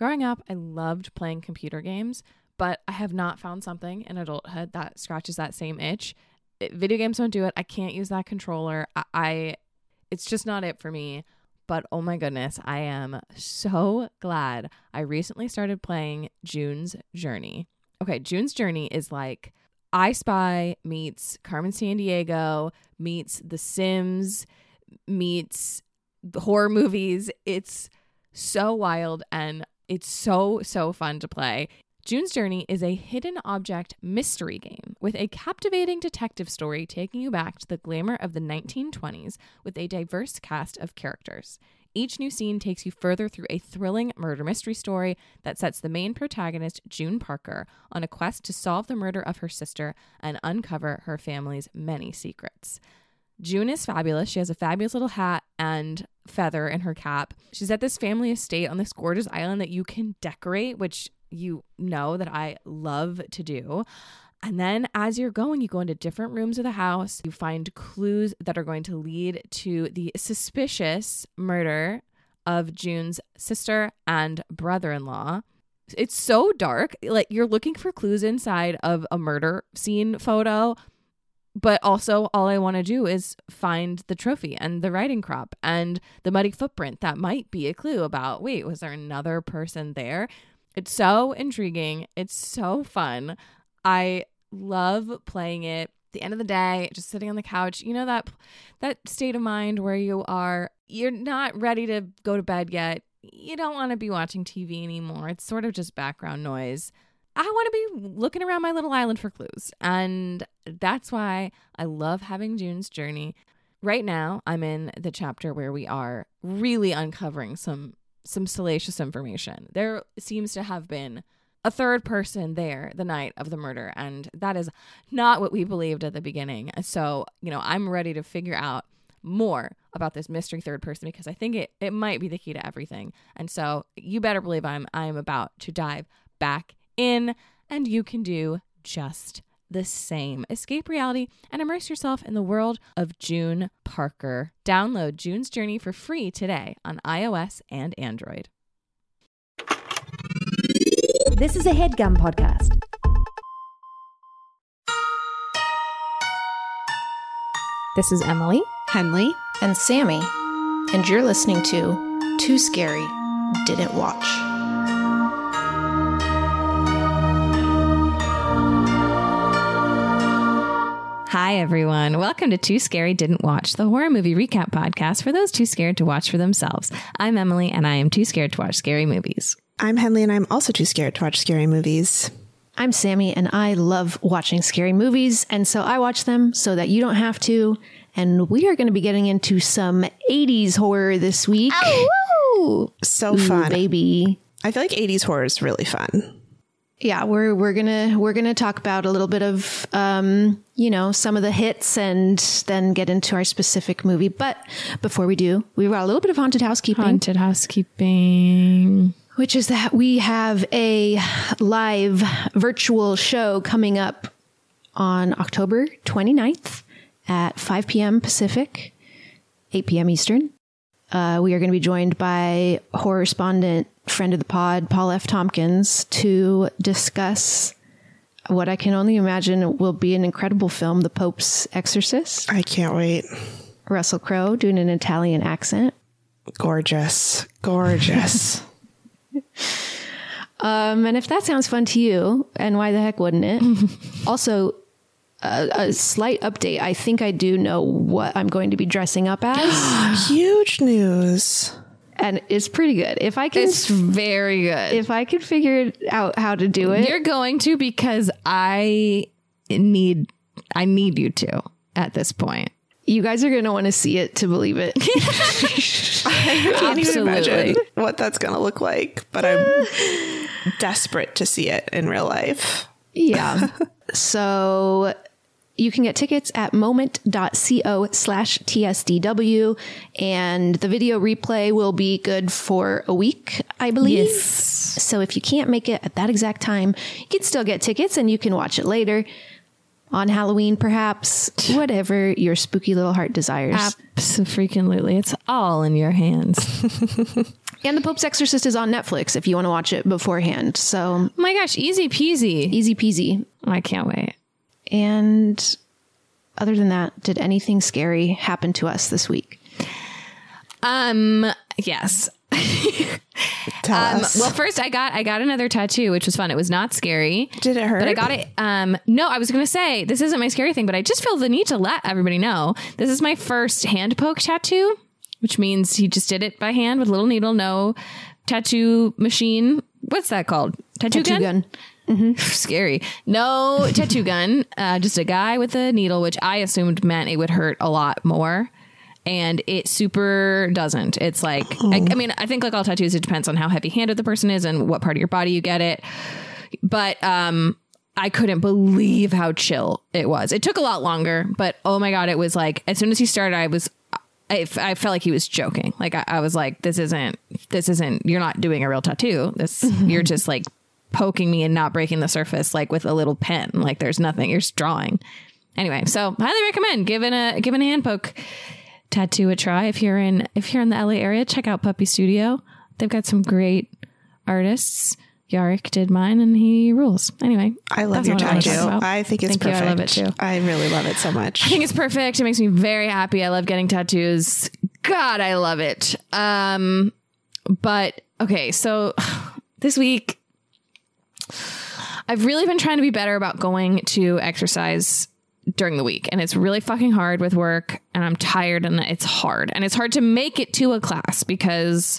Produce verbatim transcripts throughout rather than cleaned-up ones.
Growing up, I loved playing computer games, but I have not found something in adulthood that scratches that same itch. It, video games don't do it. I can't use that controller. I, I it's just not it for me. But oh my goodness, I am so glad I recently started playing June's Journey. Okay, June's Journey is like I Spy meets Carmen Sandiego, meets The Sims, meets horror movies. It's so wild and it's so, so fun to play. June's Journey is a hidden object mystery game with a captivating detective story taking you back to the glamour of the nineteen twenties with a diverse cast of characters. Each new scene takes you further through a thrilling murder mystery story that sets the main protagonist, June Parker, on a quest to solve the murder of her sister and uncover her family's many secrets. June is fabulous. She has a fabulous little hat and feather in her cap. She's at this family estate on this gorgeous island that you can decorate, which you know that I love to do. And then as you're going, you go into different rooms of the house. You find clues that are going to lead to the suspicious murder of June's sister and brother-in-law. It's so dark. Like you're looking for clues inside of a murder scene photo. But also all I want to do is find the trophy and the riding crop and the muddy footprint that might be a clue about, wait, was there another person there? It's so intriguing. It's so fun. I love playing it. At the end of the day, just sitting on the couch, you know, that that state of mind where you are, you're not ready to go to bed yet. You don't want to be watching T V anymore. It's sort of just background noise. I want to be looking around my little island for clues. And that's why I love having June's Journey. Right now, I'm in the chapter where we are really uncovering some some salacious information. There seems to have been a third person there the night of the murder, and that is not what we believed at the beginning. So, you know, I'm ready to figure out more about this mystery third person because I think it, it might be the key to everything. And so you better believe I'm I'm about to dive back in, and you can do just the same. Escape reality and immerse yourself in the world of June Parker. Download June's Journey for free today on iOS and Android. This is a HeadGum podcast. This is Emily, Henley, and Sammy, and you're listening to Too Scary Didn't Watch. Hi, everyone. Welcome to Too Scary Didn't Watch, the horror movie recap podcast for those too scared to watch for themselves. I'm Emily, and I am too scared to watch scary movies. I'm Henley, and I'm also too scared to watch scary movies. I'm Sammy, and I love watching scary movies, and so I watch them so that you don't have to. And we are going to be getting into some eighties horror this week. Oh, so Ooh, fun, baby! I feel like eighties horror is really fun. Yeah, we're we're gonna we're gonna talk about a little bit of um, you know, some of the hits and then get into our specific movie. But before we do, we've got a little bit of haunted housekeeping. Haunted housekeeping. Which is that we have a live virtual show coming up on October twenty-ninth at five p.m. Pacific, eight p.m. Eastern. Uh, we are going to be joined by horror-spondent friend of the pod, Paul F. Tompkins, to discuss what I can only imagine will be an incredible film, The Pope's Exorcist. I can't wait. Russell Crowe doing an Italian accent. Gorgeous. Gorgeous. um, and if that sounds fun to you, and why the heck wouldn't it? Also, uh, a slight update. I think I do know what I'm going to be dressing up as. Huge news. And it's pretty good. If I can, It's very good. if I could figure out how to do it, You're going to, because I need, I need you to at this point. you guys are going to want to see it to believe it. I can't even Absolutely. imagine what that's going to look like, but I'm desperate to see it in real life. Yeah. So you can get tickets at moment.co slash TSDW, and the video replay will be good for a week, I believe. Yes. So if you can't make it at that exact time, you can still get tickets and you can watch it later. on Halloween, perhaps. Whatever your spooky little heart desires. Absolutely. It's all in your hands. And The Pope's Exorcist is on Netflix if you want to watch it beforehand. So, oh my gosh, easy peasy. Easy peasy. I can't wait. And other than that, did anything scary happen to us this week? Um, yes. Tell um, us. well, first I got I got another tattoo, which was fun. It was not scary. Did it hurt? But I got it. Um, no, I was going to say this isn't my scary thing, but I just feel the need to let everybody know this is my first hand poke tattoo, which means he just did it by hand with a little needle, no tattoo machine. What's that called? Tattoo, Tattoo gun? gun. Mm-hmm. Scary. No tattoo gun. Uh, just a guy with a needle, which I assumed meant it would hurt a lot more. And it super doesn't. It's like, oh. I, I mean, I think like all tattoos, it depends on how heavy handed the person is and what part of your body you get it. But um, I couldn't believe how chill it was. It took a lot longer, but oh my God, it was like, as soon as he started, I was, I, I felt like he was joking. Like I, I was like, this isn't, this isn't, you're not doing a real tattoo. This, you're just like poking me and not breaking the surface, like with a little pen. Like there's nothing, you're just drawing. Anyway, so highly recommend giving a, giving a hand poke tattoo a try. If you're in if you're in the L A area, check out Puppy Studio. They've got some great artists. Yarick did mine and he rules. Anyway, I love your tattoo. I, I think it's Thank perfect. You, I love it too. I really love it so much. I think it's perfect. It makes me very happy. I love getting tattoos. God, I love it. Um, but okay, so this week I've really been trying to be better about going to exercise during the week, and it's really fucking hard with work, and I'm tired, and it's hard and it's hard to make it to a class because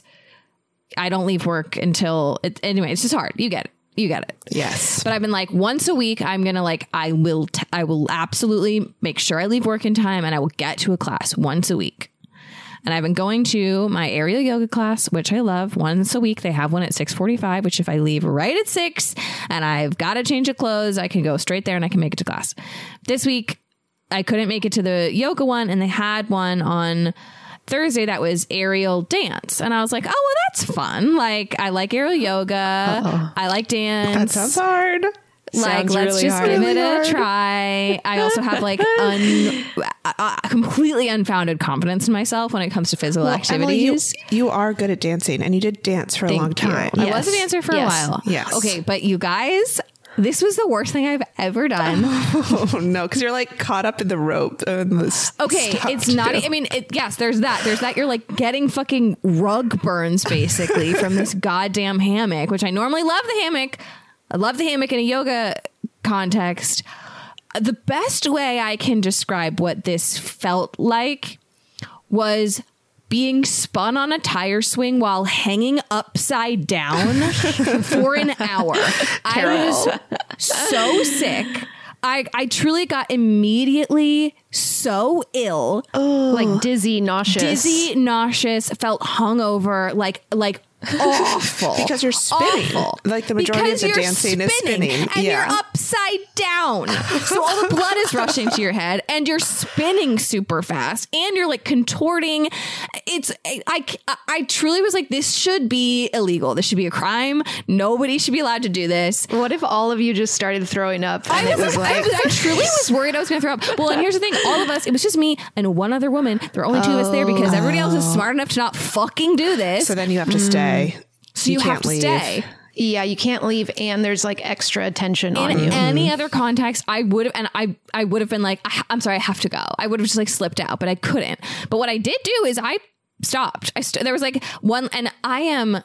I don't leave work until it, anyway, it's just hard. You get it. You get it. Yes. But I've been like, once a week, I'm going to like, I will, t- I will absolutely make sure I leave work in time and I will get to a class once a week. And I've been going to my aerial yoga class, which I love, once a week. They have one at six forty-five, which if I leave right at six and I've got to change of clothes, I can go straight there and I can make it to class. This week, I couldn't make it to the yoga one, and they had one on Thursday that was aerial dance. And I was like, oh, well, that's fun. Like, I like aerial yoga. Uh-oh. I like dance. That sounds hard. Like, Sounds let's really just hard. give really it a hard. try. I also have like un, uh, completely unfounded confidence in myself when it comes to physical Well, activities. Emily, you, you are good at dancing, and you did dance for a Thank long you. time. I Yes. was a dancer for Yes. a while. Yes. Okay, but you guys, this was the worst thing I've ever done. Oh no, because you're like caught up in the rope. And the Okay, stuff it's not. too. I mean, it, yes, there's that. There's that. You're like getting fucking rug burns basically from this goddamn hammock, which I normally love the hammock. I love the hammock in a yoga context. The best way I can describe what this felt like was being spun on a tire swing while hanging upside down for an hour. I was so sick. I, I truly got immediately so ill. Like dizzy, nauseous. Dizzy, nauseous, felt hungover, like like awful. Because you're spinning. Awful. Like the majority because of the you're dancing is spinning. And Yeah. you're upside down. So all the blood is rushing to your head and you're spinning super fast and you're like contorting. It's I, I, I truly was like, this should be illegal. This should be a crime. Nobody should be allowed to do this. What if all of you just started throwing up? And I it was, was I, like, was, I truly was worried I was going to throw up. Well, and here's the thing. All of us, it was just me and one other woman. There were only two of us there because everybody else is smart enough to not fucking do this. So then you have to stay. So you, you have can't to leave. stay. yeah, you can't leave, and there's like extra attention on In you. any other context, I would have, and I, I would have been like, I, I'm sorry, I have to go. I would have just like slipped out, but I couldn't. But what I did do is I stopped. I st- there was like one, and I am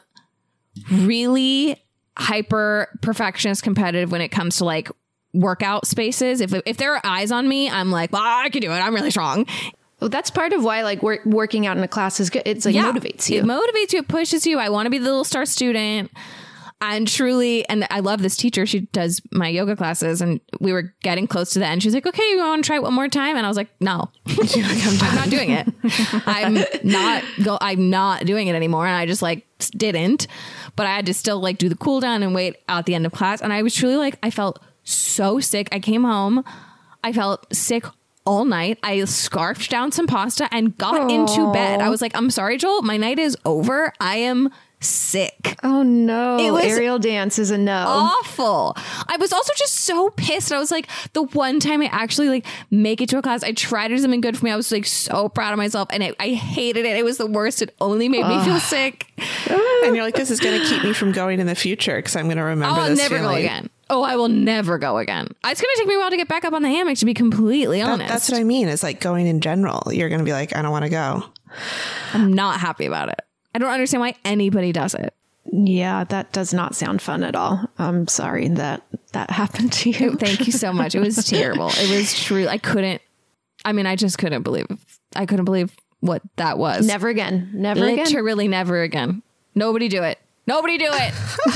really hyper perfectionist competitive when it comes to like workout spaces. If if there are eyes on me, I'm like, well, I can do it. I'm really strong. Well, that's part of why like work, working out in a class is good. It's like Yeah. motivates you. It motivates you. It pushes you. I want to be the little star student. And truly, and I love this teacher. She does my yoga classes, and we were getting close to the end. She's like, okay, you want to try it one more time? And I was like, no, I'm not doing it. I'm not go. I'm not doing it anymore. And I just like didn't, but I had to still like do the cool down and wait out the end of class. And I was truly like, I felt so sick. I came home. I felt sick all night. I scarfed down some pasta and got Aww. into bed. I was like, I'm sorry, Joel. My night is over. I am sick. Oh no. It was Aerial dance is a no. Awful. I was also just so pissed. I was like, the one time I actually like make it to a class, I tried to do something good for me. I was like so proud of myself, and it, I hated it. It was the worst. It only made me feel sick. And you're like, this is going to keep me from going in the future because I'm going to remember I'll this never feeling. go again. Oh, I will never go again. It's going to take me a while to get back up on the hammock, to be completely That- honest. that's what I mean. Is like going in general. You're going to be like, I don't want to go. I'm not happy about it. I don't understand why anybody does it. Yeah, that does not sound fun at all. I'm sorry that that happened to you. Thank you so much. It was terrible. It was true. I couldn't, I mean, I just couldn't believe, I couldn't believe what that was. Never again. Never again. Literally never again. Nobody do it. Nobody do it.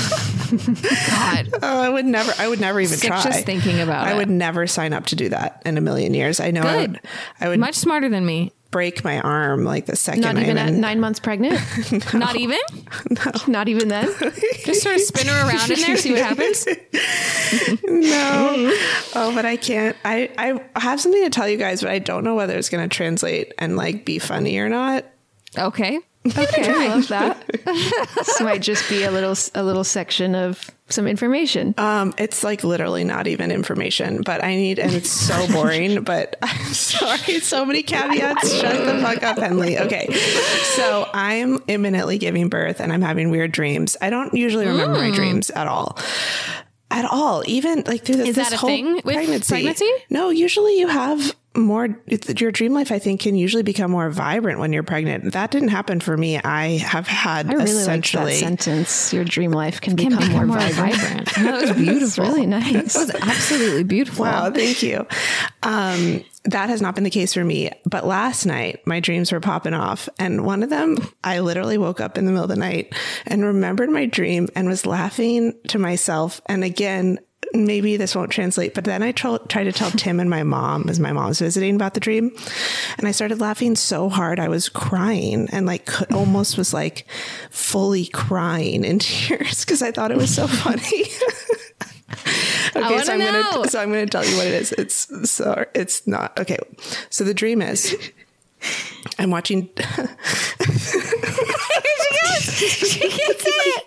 God. Oh, I would never. I would never even Sick try. just thinking about I it. would never sign up to do that in a million years. I know. I Good. would. I would Much smarter than me. break my arm like the second. Not even I'm at in. nine months pregnant. Not even? Not even then. Just sort of spin her around in there, see what happens. No. Oh, but I can't. I I have something to tell you guys, but I don't know whether it's going to translate and like be funny or not. Okay. Okay, I love that. This might just be a little a little section of some information. Um, it's like literally not even information, but I need, and it's so boring, but I'm sorry. So many caveats. Shut the fuck up, Henley. Okay. So I'm imminently giving birth and I'm having weird dreams. I don't usually remember my dreams at all. At all. Even like through this, Is this that a whole thing with pregnancy. pregnancy? No, usually you have more, it's, your dream life, I think, can usually become more vibrant when you're pregnant. That didn't happen for me. I have had I really like essentially. that sentence. Your dream life can, Can become, become more, more vibrant. vibrant. That was beautiful. It's really nice. That was absolutely beautiful. Wow, thank you. Um, that has not been the case for me. But last night, my dreams were popping off. And one of them, I literally woke up in the middle of the night and remembered my dream and was laughing to myself. And again, maybe this won't translate, but then I tr- tried to tell Tim and my mom, as my mom was visiting, about the dream. And I started laughing so hard, I was crying and like could, almost was like fully crying in tears because I thought it was so funny. Okay, so I'm know. gonna so I'm gonna tell you what it is. It's so it's not okay. So the dream is I'm watching. she gets, she gets it.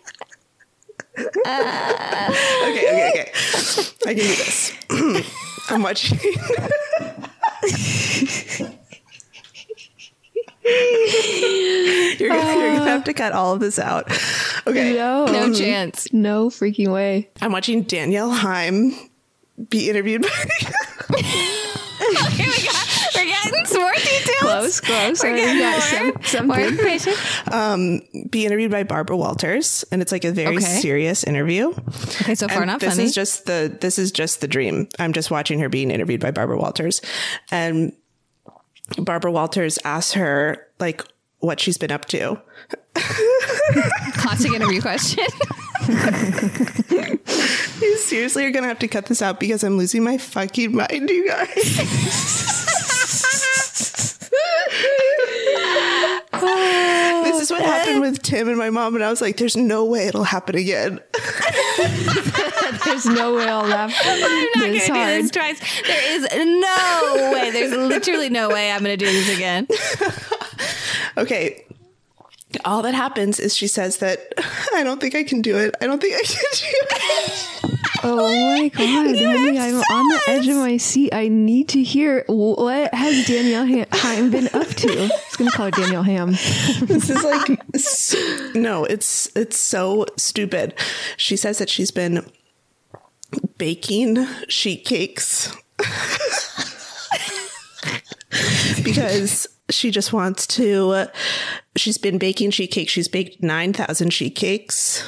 Uh, okay, okay, okay. I can do this. I'm watching. you're, gonna, you're gonna have to cut all of this out. Okay. No, No chance. no freaking way. I'm watching Danielle Haim be interviewed by. Okay, we got, we're getting some more details. Close, close. We're Already getting got more, some- something. more information. um, be interviewed by Barbara Walters, and it's like a very Okay. serious interview. Okay, so far And not this funny. is just the this is just the dream. I'm just watching her being interviewed by Barbara Walters, and Barbara Walters asks her like what she's been up to. Classic interview question. You seriously are gonna have to cut this out because I'm losing my fucking mind, you guys. This is what happened with Tim and my mom, and I was like, "There's no way it'll happen again." There's no way I'll laugh I'm not going to this do hard. this twice. There is no way. There's literally no way I'm going to do this again. Okay. All that happens is she says that I don't think I can do it. I don't think I can do it. Oh my god, honey, I'm on the edge of my seat. I need to hear what has Danielle Ha- Haim been up to. I was going to call her Danielle Ham. This is like s- no, it's it's so stupid. She says that she's been baking sheet cakes because she just wants to. Uh, she's been baking sheet cakes. She's baked nine thousand sheet cakes.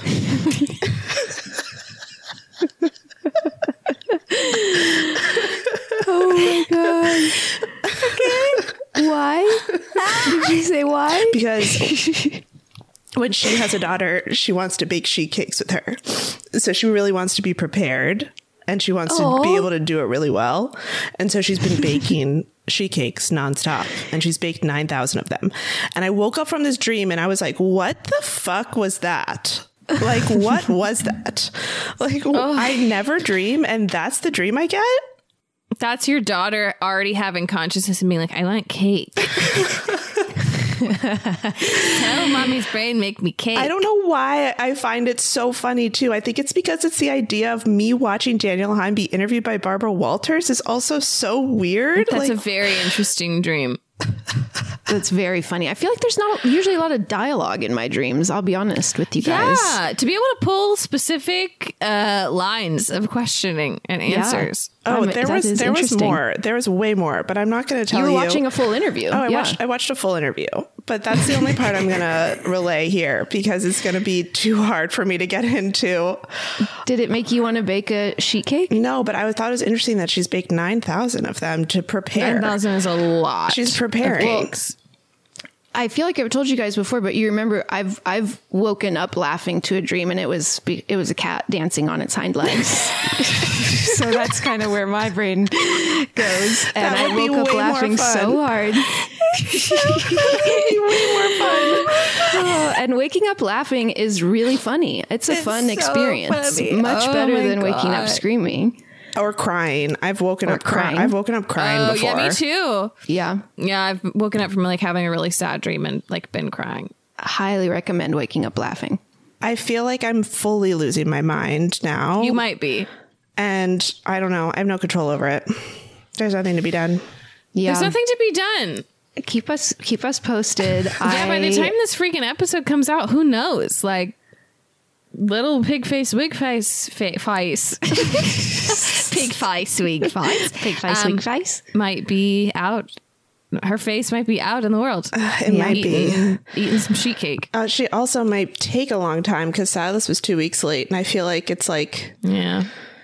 Oh my god. Okay. Why? Did you say why? Because when she has a daughter, she wants to bake sheet cakes with her. So she really wants to be prepared and she wants Aw. to be able to do it really well. And so she's been baking sheet cakes nonstop and she's baked nine thousand of them. And I woke up from this dream and I was like, what the fuck was that? Like, what was that? Like, I never dream and that's the dream I get? That's your daughter already having consciousness and being like, I want cake. Tell mommy's brain make me cake. I don't know why I find it so funny too. I think it's because it's the idea of me watching Daniel Heim be interviewed by Barbara Walters is also so weird. That's like, a very interesting dream. That's very funny. I feel like there's not usually a lot of dialogue in my dreams. I'll be honest with you guys. Yeah, to be able to pull specific uh, lines of questioning and answers. Oh, Um, there that was is there was interesting. more. There was way more, but I'm not going to tell You you. were watching a full interview. Oh, I yeah. watched I watched a full interview, but that's the only part I'm going to relay here because it's going to be too hard for me to get into. Did it make you want to bake a sheet cake? No, but I thought it was interesting that she's baked nine thousand of them to prepare. nine thousand is a lot. She's preparing. of cakes. I feel like I've told you guys before, but you remember I've I've woken up laughing to a dream, and it was it was a cat dancing on its hind legs. So that's kind of where my brain goes, and That I would be woke up way more laughing fun. so hard. Way more fun. Oh, and waking up laughing is really funny. It's a It's fun so experience, funny. much Oh better my than waking up God. screaming. Or crying. I've woken Or up crying. crying. I've woken up crying Oh, before. yeah, me too. Yeah, Yeah, I've woken up from like having a really sad dream and like been crying. highly recommend waking up laughing. I feel like I'm fully losing my mind now. You might be. And I don't know. I have no control over it. There's nothing to be done. Yeah, There's nothing to be done. keep us keep us posted. Yeah, by the time this freaking episode comes out, who knows? Like, little pig face, wig face, fa- face. Pig face, wig face. Pig face, um, wig face. Might be out. Her face might be out in the world. It might eating, be. Eating some sheet cake. Uh, she also might take a long time because Silas was two weeks late. And I feel like it's like, Yeah.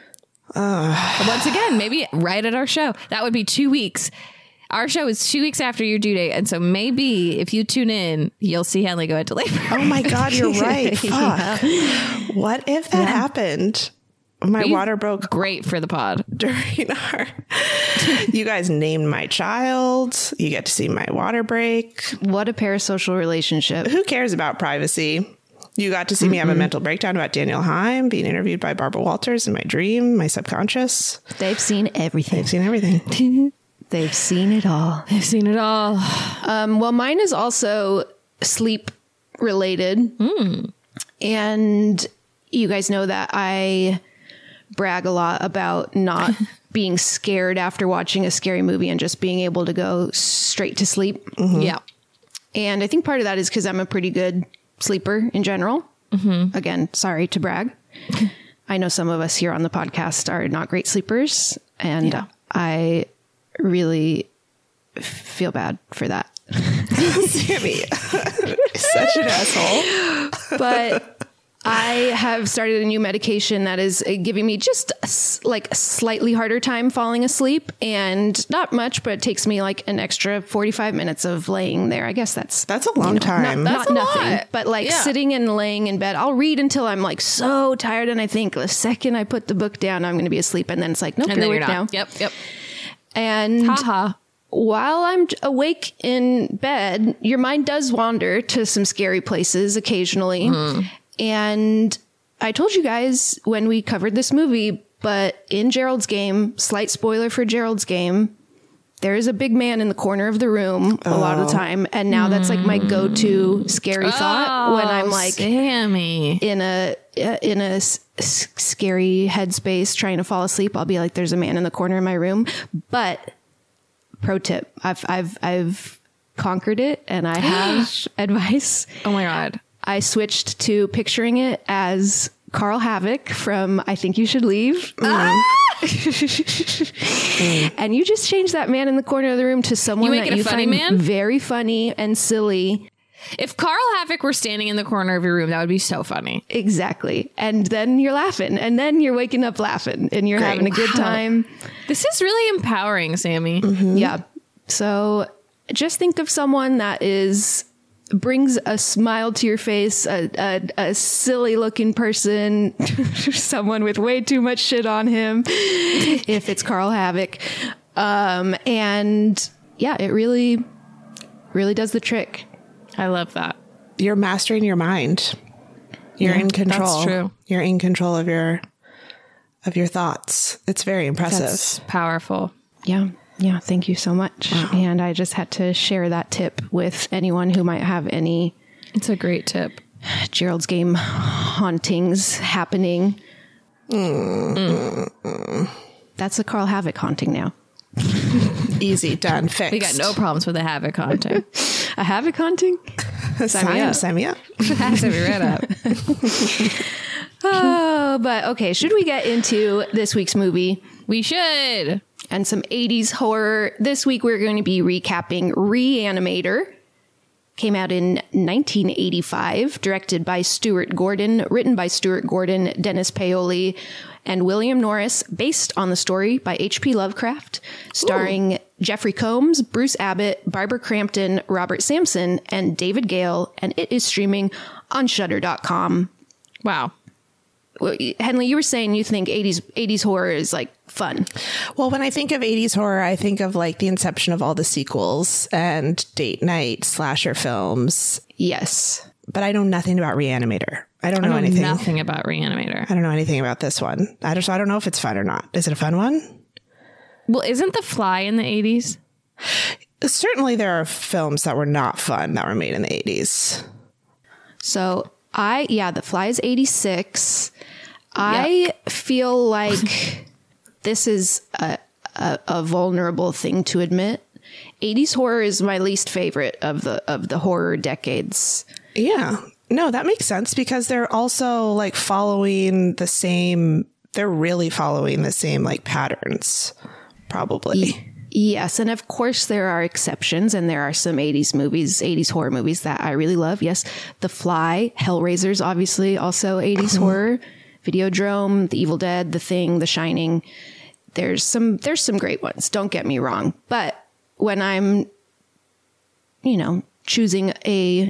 Once again, maybe right at our show. That would be two weeks. Our show is two weeks after your due date. And so maybe if you tune in, you'll see Henley go into labor. oh my God, you're right. Fuck. What if that happened? My Be water broke Great for the pod. during our. You guys named my child. You get to see my water break. What a parasocial relationship. Who cares about privacy? You got to see me have a mental breakdown about Daniel Heim being interviewed by Barbara Walters in my dream, my subconscious. They've seen everything. I've seen everything. They've seen it all. I've seen it all. Um, well, mine is also sleep related. And you guys know that I brag a lot about not being scared after watching a scary movie and just being able to go straight to sleep. Yeah. And I think part of that is because I'm a pretty good sleeper in general. Again, sorry to brag. I know some of us here on the podcast are not great sleepers, and Yeah. I really feel bad for that. Sammy, such an asshole. But I have started a new medication that is uh, giving me just a s- like a slightly harder time falling asleep, and not much, but it takes me like an extra forty-five minutes of laying there. I guess that's That's a long time. not, That's not a nothing, lot. but like Yeah. sitting and laying in bed. I'll read until I'm like so tired, and I think the second I put the book down, I'm going to be asleep, and then it's like, nope, And you're then you're awake not. now. Yep. Yep. And Haha. while I'm awake in bed, your mind does wander to some scary places occasionally. And I told you guys when we covered this movie, but in Gerald's Game, slight spoiler for Gerald's Game, there is a big man in the corner of the room a lot of the time. And now that's like my go-to scary thought when I'm like Sammy. in a uh, in a s- s- scary headspace trying to fall asleep. I'll be like, there's a man in the corner of my room. But pro tip, I've I've I've conquered it, and I have advice. Oh my God. I switched to picturing it as Carl Havoc from I Think You Should Leave. And you just change that man in the corner of the room to someone You make that it a you funny find man? very funny and silly. If Carl Havoc were standing in the corner of your room, that would be so funny. Exactly. And then you're laughing, and then you're waking up laughing, and you're having a good time. This is really empowering, Sammy. Yeah. So just think of someone that is brings a smile to your face, a, a, a silly looking person, someone with way too much shit on him, if it's Carl Havoc. Um, and yeah, it really, really does the trick. I love that. You're mastering your mind. You're in control. that's true. You're in control of your of your thoughts. It's very impressive. That's powerful. Yeah. Yeah, thank you so much. Wow. And I just had to share that tip with anyone who might have any. It's a great tip. Gerald's Game hauntings happening. Mm. Mm. That's a Carl Havoc haunting now. Easy, done, fixed. We got no problems with a Havoc haunting. A Havoc haunting? Sign me up. Sign me up. Sign me right up. Oh, but okay. Should we get into this week's movie? We should. And some eighties horror. This week we're going to be recapping Reanimator. Came out in nineteen eighty-five, directed by Stuart Gordon, written by Stuart Gordon, Dennis Paoli, and William Norris, based on the story by H P Lovecraft, starring Ooh. Jeffrey Combs, Bruce Abbott, Barbara Crampton, Robert Sampson, and David Gale, and it is streaming on Shudder dot com. Wow. Henley, you were saying you think eighties eighties horror is like fun. Well, when I think of eighties horror, I think of like the inception of all the sequels and date night slasher films. Yes. But I know nothing about Reanimator. I don't know, I know anything. Nothing about Reanimator. I don't know anything about this one. I just I don't know if it's fun or not. Is it a fun one? Well, isn't The Fly in the eighties? Certainly there are films that were not fun that were made in the eighties. So I, yeah, The Fly is eighty-six. I yep. feel like this is a, a, a vulnerable thing to admit. eighties horror is my least favorite of the of the horror decades. Yeah. No, that makes sense because they're also like following the same, they're really following the same like patterns, probably. Y- yes. And of course there are exceptions and there are some eighties movies, eighties horror movies that I really love. Yes. The Fly, Hellraiser's obviously also eighties horror. Videodrome, The Evil Dead, The Thing, The Shining. There's some there's some great ones. Don't get me wrong. But when I'm, you know, choosing a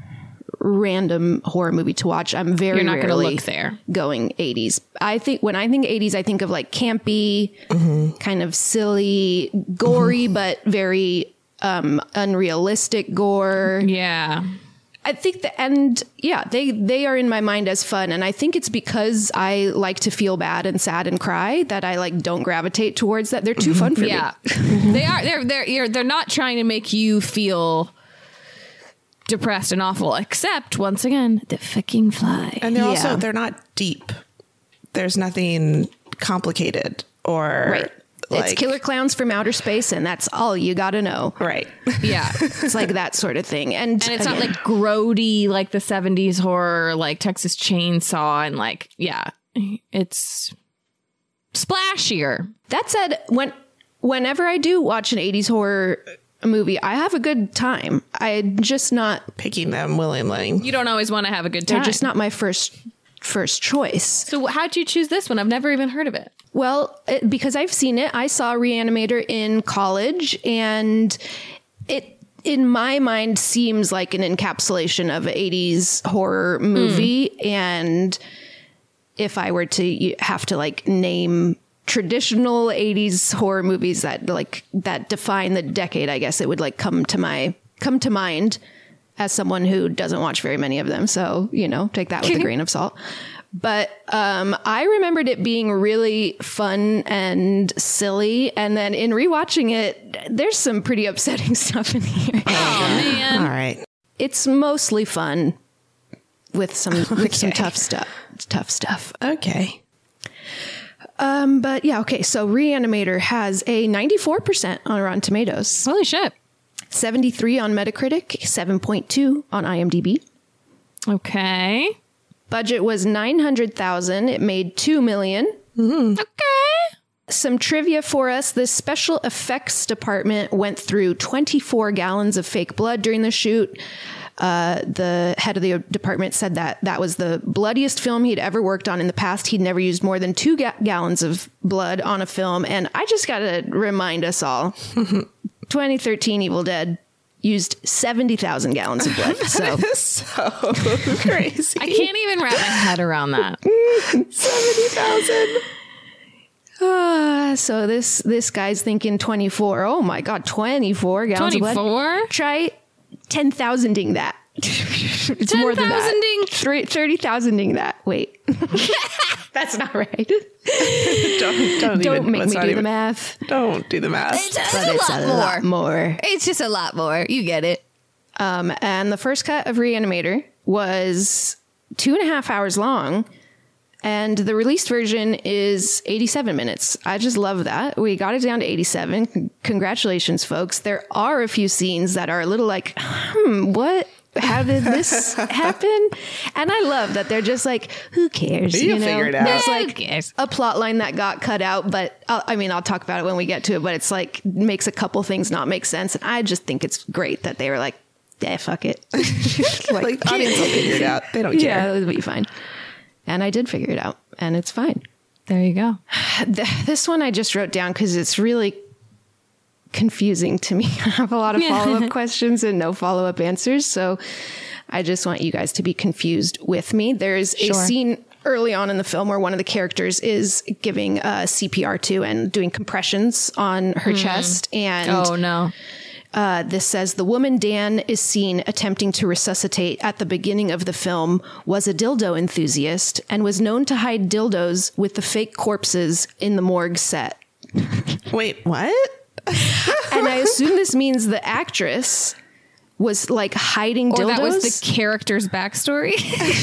random horror movie to watch, I'm very You're not rarely gonna look there. going eighties. I think when I think eighties, I think of like campy, mm-hmm. kind of silly, gory, mm-hmm. but very um, unrealistic gore. Yeah. I think the end, yeah, they, they are in my mind as fun. And I think it's because I like to feel bad and sad and cry that I like don't gravitate towards that. They're too fun for yeah. me. They are. They're, they're, you're, they're not trying to make you feel depressed and awful, except once again, the fucking Fly. And they're yeah. also, they're not deep. There's nothing complicated or... Right. Like, it's killer clowns from outer space, and that's all you got to know. Right. Yeah. It's like that sort of thing. And, and it's again, not like grody, like the seventies horror, like Texas Chainsaw, and like, yeah, it's splashier. That said, when whenever I do watch an eighties horror movie, I have a good time. I'm just not... picking them willingly. You don't always want to have a good time. They're just not my first first choice. So how'd you choose this one? I've never even heard of it. Well, it, because I've seen it. I saw Reanimator in college, and it, in my mind, seems like an encapsulation of an eighties horror movie. Mm. And if I were to have to like name traditional eighties horror movies that like that define the decade, I guess it would like come to my come to mind as someone who doesn't watch very many of them. So, you know, take that with a grain of salt. But um, I remembered it being really fun and silly. And then in rewatching it, there's some pretty upsetting stuff in here. Oh, man. All right. It's mostly fun with some okay. with some tough stuff. Tough stuff. Okay. Um, but yeah, okay. So Reanimator has a ninety-four percent on Rotten Tomatoes. Holy shit. seventy-three on Metacritic, seven point two on IMDb. Okay. Budget was nine hundred thousand. It made two million. Mm-hmm. Okay. Some trivia for us. The special effects department went through twenty-four gallons of fake blood during the shoot. Uh, the head of the department said that that was the bloodiest film he'd ever worked on in the past. He'd never used more than two ga- gallons of blood on a film. And I just got to remind us all, twenty thirteen Evil Dead used seventy thousand gallons of blood. So, so crazy. I can't even wrap my head around that. seventy thousand. Uh, so this this guy's thinking twenty-four. Oh my God, twenty-four gallons twenty-four? of blood. Try ten thousanding that. It's ten more than that. ten thousanding? thirty thousanding that. Wait. That's not right. don't don't, Don't even, make let's me not do the even- math. Don't do the math. It's, it's But a it's lot a more. lot more. It's just a lot more. You get it. Um, and the first cut of Reanimator was two and a half hours long. And the released version is eighty-seven minutes. I just love that. We got it down to eighty-seven. C- Congratulations, folks. There are a few scenes that are a little like, hmm, what? How did this happen? And I love that they're just like, who cares? You figure it out. There's Who like cares? a plot line that got cut out, but I'll, I mean, I'll talk about it when we get to it, but it's like makes a couple things not make sense. And I just think it's great that they were like, yeah, fuck it. Like, the audience will figure it out. They don't care. Yeah, it'll be fine. And I did figure it out, and it's fine. There you go. This one I just wrote down because it's really confusing to me. I have a lot of follow-up questions and no follow-up answers, so I just want you guys to be confused with me. There's a Sure. scene early on in the film where one of the characters is giving uh, C P R to and doing compressions on her chest, and Oh, no. Uh, this says the woman Dan is seen attempting to resuscitate at the beginning of the film was a dildo enthusiast and was known to hide dildos with the fake corpses in the morgue set. Wait, what? And I assume this means the actress was like hiding Or dildos. that was the character's backstory.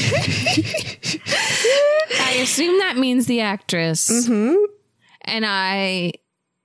I assume that means the actress. Mm-hmm. And I...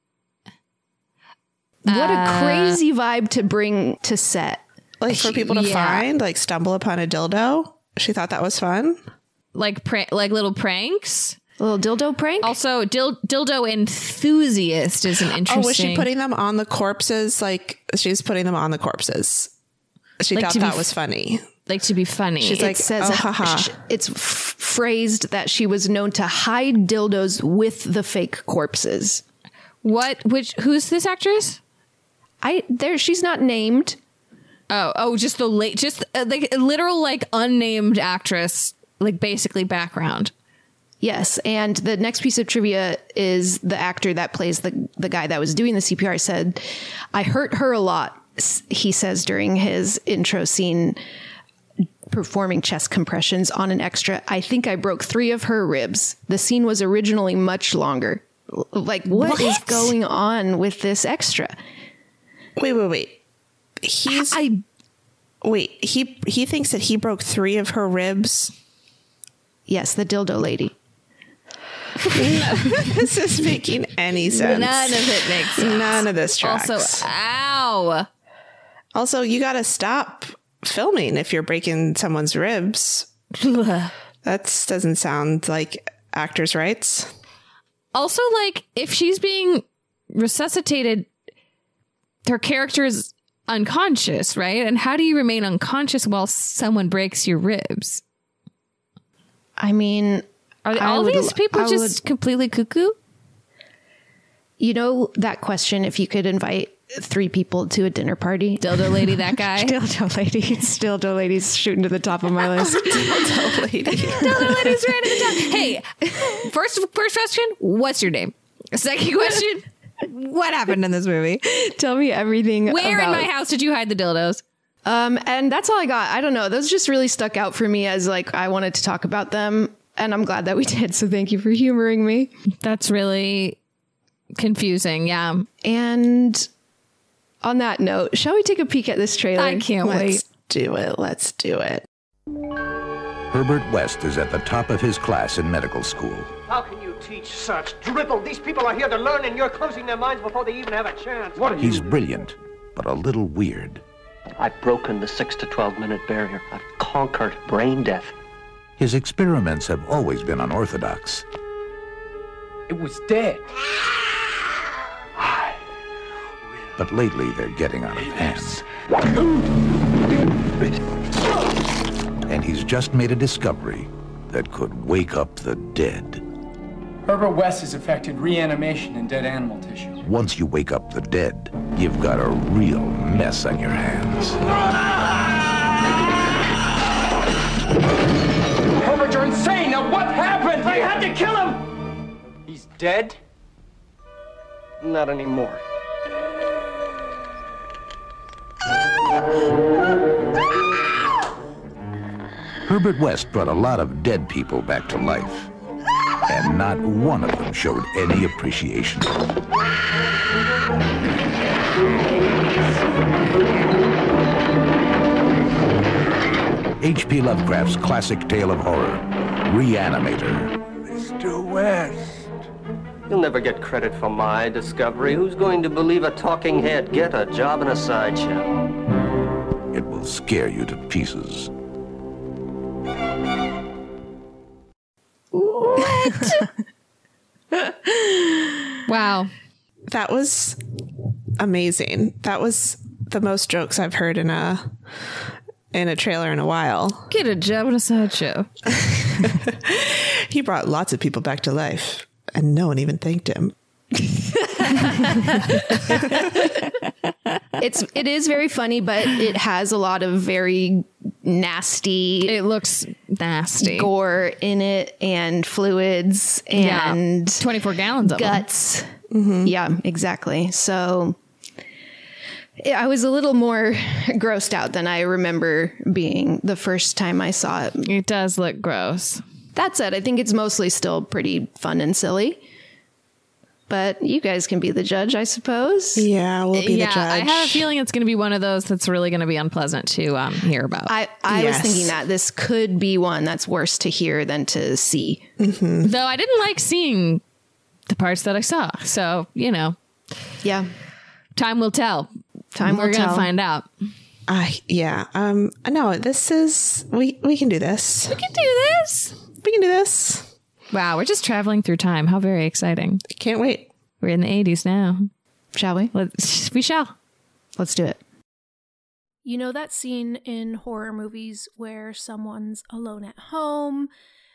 what a uh, crazy vibe to bring to set. Like for people to Yeah. find, like stumble upon a dildo? She thought that was fun? Like pra- like little pranks. A little dildo prank. Also, dil- dildo enthusiast is an interesting... Oh, was she putting them on the corpses? Like, she's putting them on the corpses. She Like thought to be that f- was funny. like to be funny. She's It like, says oh, haha. sh- it's f- phrased that she was known to hide dildos with the fake corpses. what? Which? Who's this actress? I there she's not named. Oh, oh, just the late, just uh, like a literal like unnamed actress, like basically background. Yes, and the next piece of trivia is the actor that plays the the guy that was doing the C P R said, "I hurt her a lot." s- He says during his intro scene performing chest compressions on an extra. I think I broke three of her ribs. The scene was originally much longer. L- Like what is What? going on with this extra? Wait, wait, wait. He's I wait. He he thinks that he broke three of her ribs. Yes, the dildo lady. This is making any sense. none of it makes sense. None of this tracks. Also, ow. Also, you got to stop filming if you're breaking someone's ribs. That doesn't sound like actors' rights. Also, like if she's being resuscitated, her character is unconscious, right? And how do you remain unconscious while someone breaks your ribs? I mean, Are I all would- these people I just would- completely cuckoo? you know that question, if you could invite three people to a dinner party. Dildo lady, that guy. Dildo lady. Dildo lady's shooting to the top of my list. Dildo lady. Dildo lady's right at the top. Hey, first first question, what's your name? Second question, what happened in this movie? Tell me everything. Where about, in my house did you hide the dildos? Um, and that's all I got. I don't know. Those just really stuck out for me as like I wanted to talk about them, and I'm glad that we did. So thank you for humoring me. That's really confusing. Yeah. And on that note, shall we take a peek at this trailer? I can't Let's wait. do it. Let's do it. Herbert West is at the top of his class in medical school. How can you teach such dribble? These people are here to learn, and you're closing their minds before they even have a chance. What are He's brilliant, but a little weird. I've broken the six to twelve minute barrier. I've conquered brain death. His experiments have always been unorthodox. It was dead. But lately, they're getting out of hand. And he's just made a discovery that could wake up the dead. Herbert West has affected reanimation in dead animal tissue. Once you wake up the dead, you've got a real mess on your hands. Herbert, you're insane! Now what happened? I had to kill him! He's dead? Not anymore. Herbert West brought a lot of dead people back to life. and not one of them showed any appreciation. H P Lovecraft's classic tale of horror, Reanimator. Mister West. You'll never get credit for my discovery. Who's going to believe a talking head get a job in a sideshow? It will scare you to pieces. Wow. That was amazing. That was the most jokes I've heard in a in a trailer in a while. Get a job in a sideshow. He brought lots of people back to life, and no one even thanked him. It's it is very funny, but it has a lot of very nasty. It looks nasty. Gore in it, and fluids, and yeah. twenty-four gallons of guts. Mm-hmm. Yeah, exactly. So I was a little more grossed out than I remember being the first time I saw it. It does look gross. That said, I think it's mostly still pretty fun and silly. But you guys can be the judge, I suppose. Yeah, we'll be yeah, the judge. I have a feeling it's going to be one of those that's really going to be unpleasant to um, hear about. I, I Yes. was thinking that this could be one that's worse to hear than to see. Mm-hmm. Though I didn't like seeing the parts that I saw. So, you know, Yeah. time will tell. Time We're will going to tell. find out. Uh, yeah. Um. No, this is we. We can do this. We can do this. We can do this. Wow, we're just traveling through time. How very exciting. Can't wait. We're in the eighties now. Shall we? Let's, we shall. Let's do it. You know that scene in horror movies where someone's alone at home,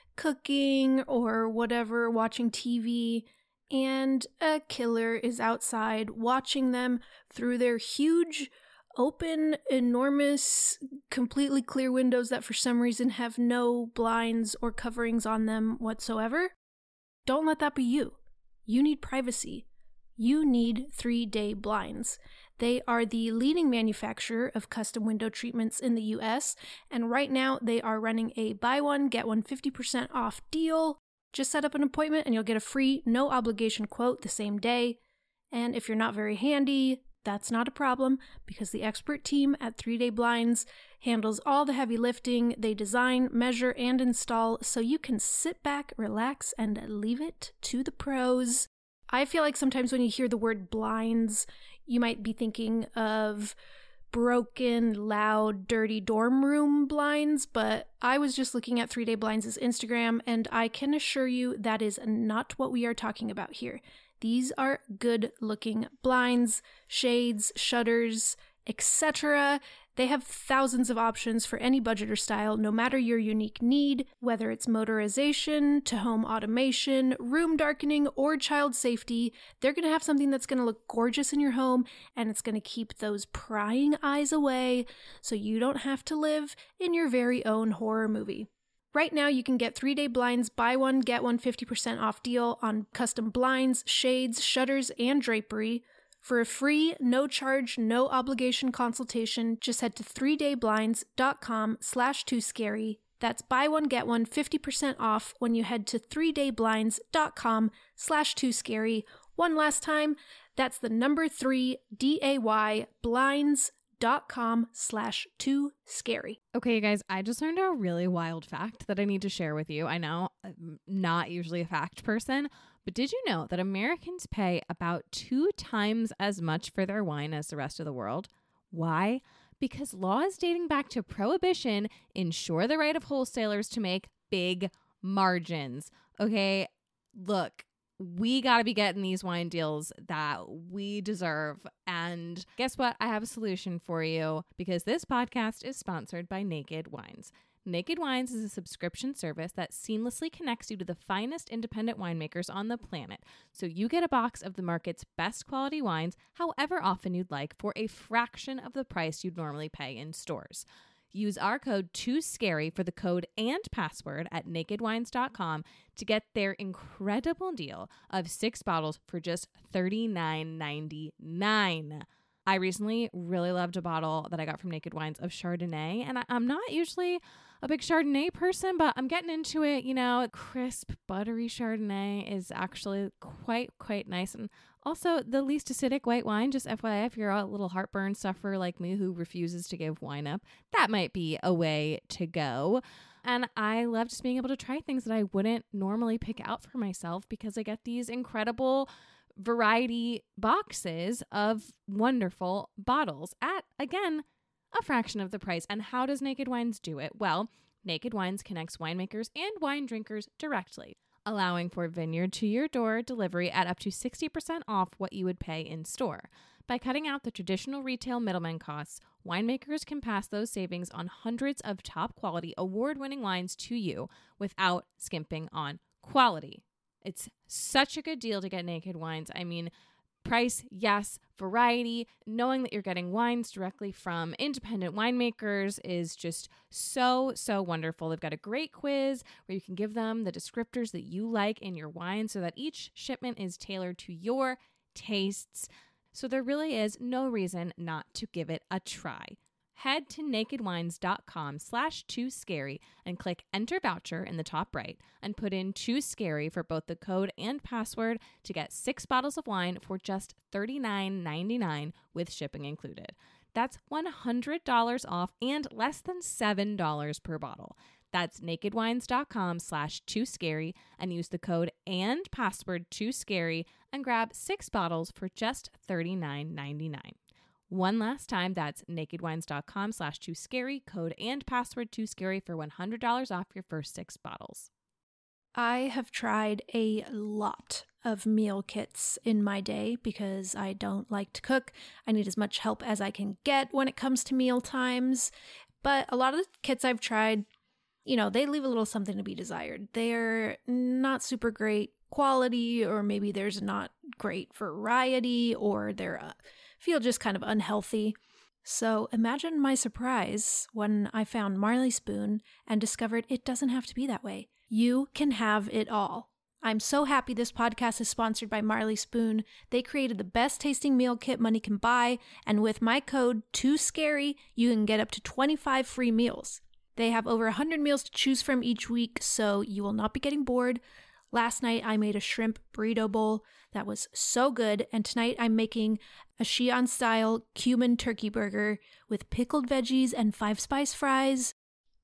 cooking or whatever, watching T V, and a killer is outside watching them through their huge, open, enormous, completely clear windows that for some reason have no blinds or coverings on them whatsoever? Don't let that be you. You need privacy. You need three-day blinds. They are the leading manufacturer of custom window treatments in the U S, and right now they are running a buy one, get one fifty percent off deal. Just set up an appointment and you'll get a free, no obligation quote the same day. And if you're not very handy, that's not a problem, because the expert team at three day Blinds handles all the heavy lifting. They design, measure, and install so you can sit back, relax, and leave it to the pros. I feel like sometimes when you hear the word blinds, you might be thinking of broken, loud, dirty dorm room blinds, but I was just looking at three day Blinds' Instagram, and I can assure you that is not what we are talking about here. These are good-looking blinds, shades, shutters, et cetera. They have thousands of options for any budget or style, no matter your unique need, whether it's motorization, to home automation, room darkening, or child safety. They're going to have something that's going to look gorgeous in your home, and it's going to keep those prying eyes away so you don't have to live in your very own horror movie. Right now, you can get three day Blinds buy one, get one fifty percent off deal on custom blinds, shades, shutters, and drapery. For a free, no-charge, no-obligation consultation, just head to three day blinds dot com slash too scary. That's buy one, get one fifty percent off when you head to three day blinds dot com slash too scary. One last time, that's the number three, D A Y, blinds dot com slash too scary. Okay, you guys, I just learned a really wild fact that I need to share with you. I know I'm not usually a fact person, but did you know that Americans pay about two times as much for their wine as the rest of the world? Why? Because laws dating back to Prohibition ensure the right of wholesalers to make big margins. Okay, look, we got to be getting these wine deals that we deserve. And guess what? I have a solution for you, because this podcast is sponsored by Naked Wines. Naked Wines is a subscription service that seamlessly connects you to the finest independent winemakers on the planet. So you get a box of the market's best quality wines, however often you'd like, for a fraction of the price you'd normally pay in stores. Use our code too scary for the code and password at naked wines dot com to get their incredible deal of six bottles for just thirty-nine ninety-nine. I recently really loved a bottle that I got from Naked Wines of Chardonnay, and I, I'm not usually a big Chardonnay person, but I'm getting into it. You know, crisp, buttery Chardonnay is actually quite, quite nice. And also the least acidic white wine, just F Y I, if you're a little heartburn sufferer like me who refuses to give wine up, that might be a way to go. And I love just being able to try things that I wouldn't normally pick out for myself because I get these incredible variety boxes of wonderful bottles at, again, a fraction of the price. And how does Naked Wines do it? Well, Naked Wines connects winemakers and wine drinkers directly, allowing for vineyard to your door delivery at up to sixty percent off what you would pay in store. By cutting out the traditional retail middleman costs, winemakers can pass those savings on hundreds of top quality award-winning wines to you without skimping on quality. It's such a good deal to get Naked Wines. I mean, price, yes. Variety, knowing that you're getting wines directly from independent winemakers is just so, so wonderful. They've got a great quiz where you can give them the descriptors that you like in your wine so that each shipment is tailored to your tastes. So there really is no reason not to give it a try. Head to nakedwines.com slash too scary and click enter voucher in the top right and put in too scary for both the code and password to get six bottles of wine for just thirty-nine ninety-nine with shipping included. That's one hundred dollars off and less than seven dollars per bottle. That's nakedwines.com slash too scary and use the code and password too scary and grab six bottles for just thirty-nine ninety-nine. One last time, that's nakedwines.com slash too scary, code and password too scary for one hundred dollars off your first six bottles. I have tried a lot of meal kits in my day because I don't like to cook. I need as much help as I can get when it comes to meal times. But a lot of the kits I've tried, you know, they leave a little something to be desired. They're not super great quality, or maybe there's not great variety, or they're uh, feel just kind of unhealthy. So imagine my surprise when I found Marley Spoon and discovered it doesn't have to be that way. You can have it all. I'm so happy this podcast is sponsored by Marley Spoon. They created the best tasting meal kit money can buy, and with my code too scary, you can get up to twenty-five free meals. They have over one hundred meals to choose from each week, so you will not be getting bored. Last night, I made a shrimp burrito bowl that was so good, and tonight I'm making a Xi'an-style cumin turkey burger with pickled veggies and five-spice fries.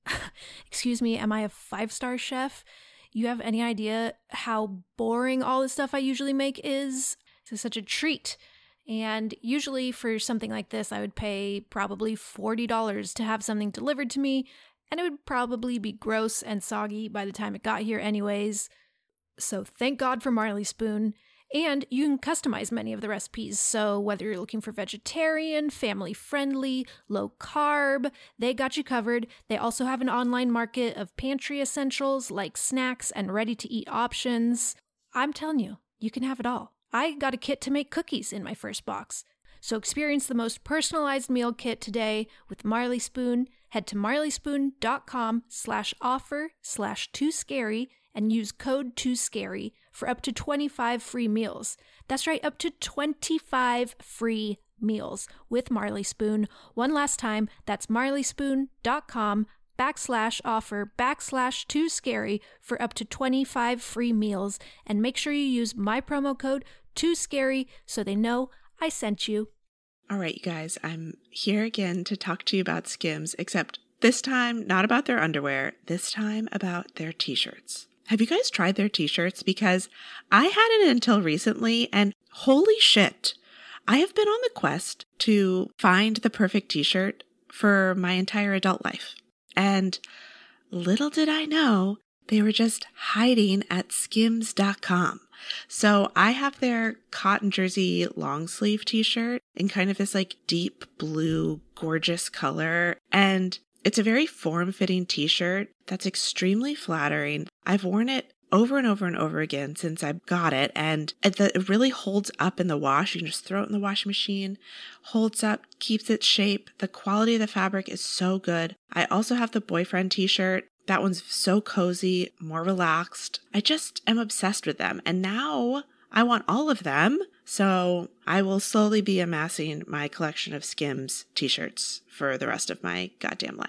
Excuse me, am I a five-star chef? You have any idea how boring all the stuff I usually make is? It's such a treat. And usually for something like this, I would pay probably forty dollars to have something delivered to me, and it would probably be gross and soggy by the time it got here anyways. So thank God for Marley Spoon. And you can customize many of the recipes. So whether you're looking for vegetarian, family-friendly, low-carb, they got you covered. They also have an online market of pantry essentials like snacks and ready-to-eat options. I'm telling you, you can have it all. I got a kit to make cookies in my first box. So experience the most personalized meal kit today with Marley Spoon. Head to marleyspoon.com slash offer slash too scary and use code too scary for up to twenty-five free meals. That's right, up to twenty-five free meals with Marley Spoon. One last time, that's marleyspoon.com backslash offer backslash too scary for up to twenty-five free meals. And make sure you use my promo code too scary so they know I sent you. All right, you guys, I'm here again to talk to you about Skims, except this time not about their underwear, this time about their t-shirts. Have you guys tried their t-shirts? Because I hadn't until recently, and holy shit, I have been on the quest to find the perfect t-shirt for my entire adult life. And little did I know, they were just hiding at skims dot com. So I have their cotton jersey long sleeve t-shirt in kind of this like deep blue, gorgeous color. And it's a very form-fitting t-shirt that's extremely flattering. I've worn it over and over and over again since I got it, and it really holds up in the wash. You can just throw it in the washing machine, holds up, keeps its shape. The quality of the fabric is so good. I also have the boyfriend t-shirt. That one's so cozy, more relaxed. I just am obsessed with them, and now I want all of them. So I will slowly be amassing my collection of Skims t-shirts for the rest of my goddamn life.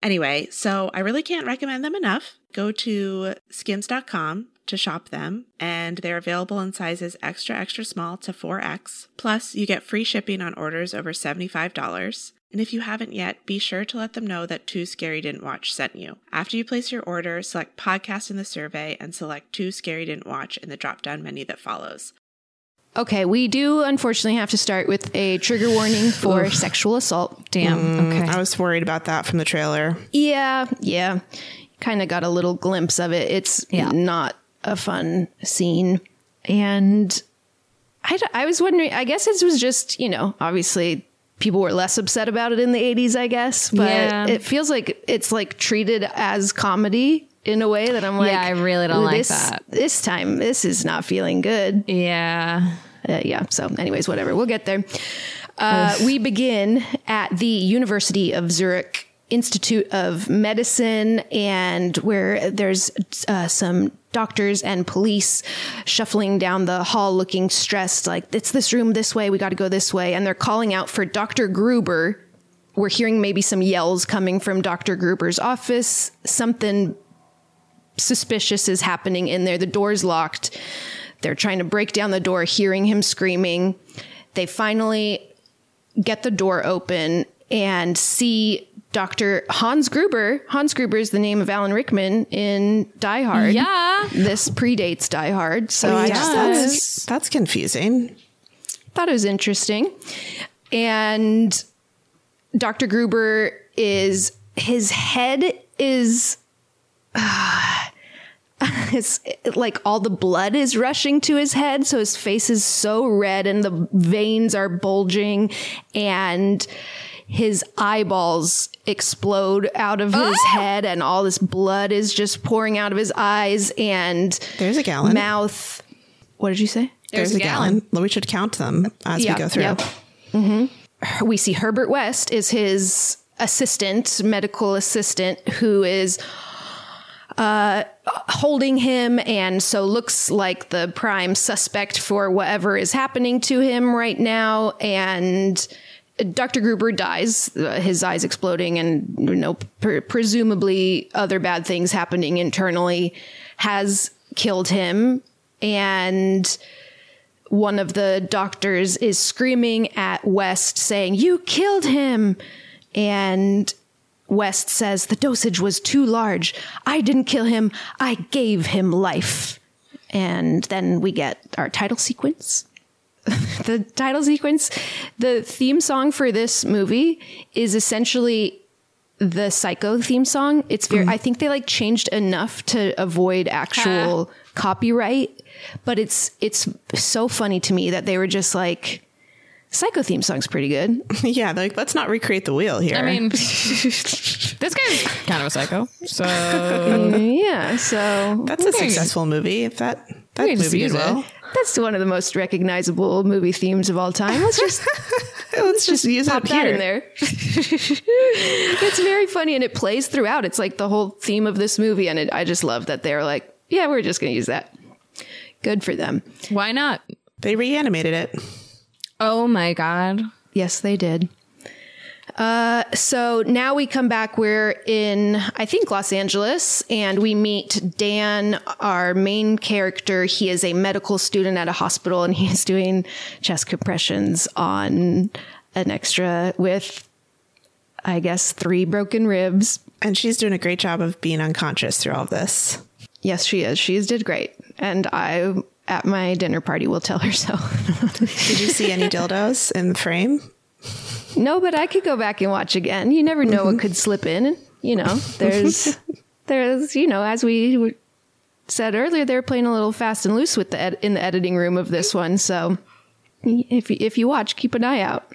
Anyway, so I really can't recommend them enough. Go to skims dot com to shop them, and they're available in sizes extra, extra small to four X. Plus, you get free shipping on orders over seventy-five dollars. And if you haven't yet, be sure to let them know that Too Scary Didn't Watch sent you. After you place your order, select podcast in the survey and select Too Scary Didn't Watch in the drop-down menu that follows. Okay, we do unfortunately have to start with a trigger warning for sexual assault. Damn. Mm, Okay. I was worried about that from the trailer. Yeah, yeah. Kind of got a little glimpse of it. It's Yeah. not a fun scene. And I, d- I was wondering, I guess it was just, you know, obviously people were less upset about it in the eighties, I guess. But Yeah. it feels like it's like treated as comedy in a way that I'm like, Yeah, I really don't "Ooh, like this, that." This time, this is not feeling good. Yeah. Uh, yeah. So anyways, whatever. We'll get there. Uh, we begin at the University of Zurich Institute of Medicine, and where there's uh, some doctors and police shuffling down the hall looking stressed, like, it's this room this way, we got to go this way. And they're calling out for Doctor Gruber. We're hearing maybe some yells coming from Doctor Gruber's office. Something suspicious is happening in there. The door's locked. They're trying to break down the door, hearing him screaming. They finally get the door open and see Doctor Hans Gruber. Hans Gruber is the name of Alan Rickman in Die Hard. Yeah. This predates Die Hard. So Oh, I yeah, just that's, that's confusing. thought it was interesting. And Doctor Gruber is, his head is, uh, it's like all the blood is rushing to his head. So his face is so red and the veins are bulging and his eyeballs explode out of his Oh! head and all this blood is just pouring out of his eyes and There's a gallon. mouth. What did you say? There's, There's a a gallon. We should count them as Yeah, we go through. yeah. Mm-hmm. We see Herbert West is his assistant, medical assistant, who is uh, holding him and so looks like the prime suspect for whatever is happening to him right now. And Doctor Gruber dies, uh, his eyes exploding and, you know, pre- presumably other bad things happening internally has killed him. And one of the doctors is screaming at West saying, "You killed him." And West says, "The dosage was too large. I didn't kill him. I gave him life." And then we get our title sequence. The title sequence, the theme song for this movie is essentially the Psycho theme song. It's very, mm. I think they like changed enough to avoid actual copyright, but it's, it's so funny to me that they were just like, Psycho theme song's pretty good. Yeah, like, let's not recreate the wheel here. I mean, this guy's kind of a psycho. So yeah, so that's a successful movie. If that that just movie use did well. it. That's one of the most recognizable movie themes of all time. Let's just let's just use pop it that here. in there. It's very funny and it plays throughout. It's like the whole theme of this movie, and it, I just love that they're like, yeah, we're just going to use that. Good for them. why not? They reanimated it. Oh my God. Yes, they did. Uh, so now we come back. We're in, I think, Los Angeles, and we meet Dan, our main character. He is a medical student at a hospital, and he is doing chest compressions on an extra with, I guess, three broken ribs. And she's doing a great job of being unconscious through all of this. Yes, she is. She's did great. And I, at my dinner party, will tell her so. Did you see any dildos in the frame? No, but I could go back and watch again. You never know what could slip in. You know, there's, there's, you know, as we said earlier, they're playing a little fast and loose with the ed- in the editing room of this one. So if you, if you watch, keep an eye out.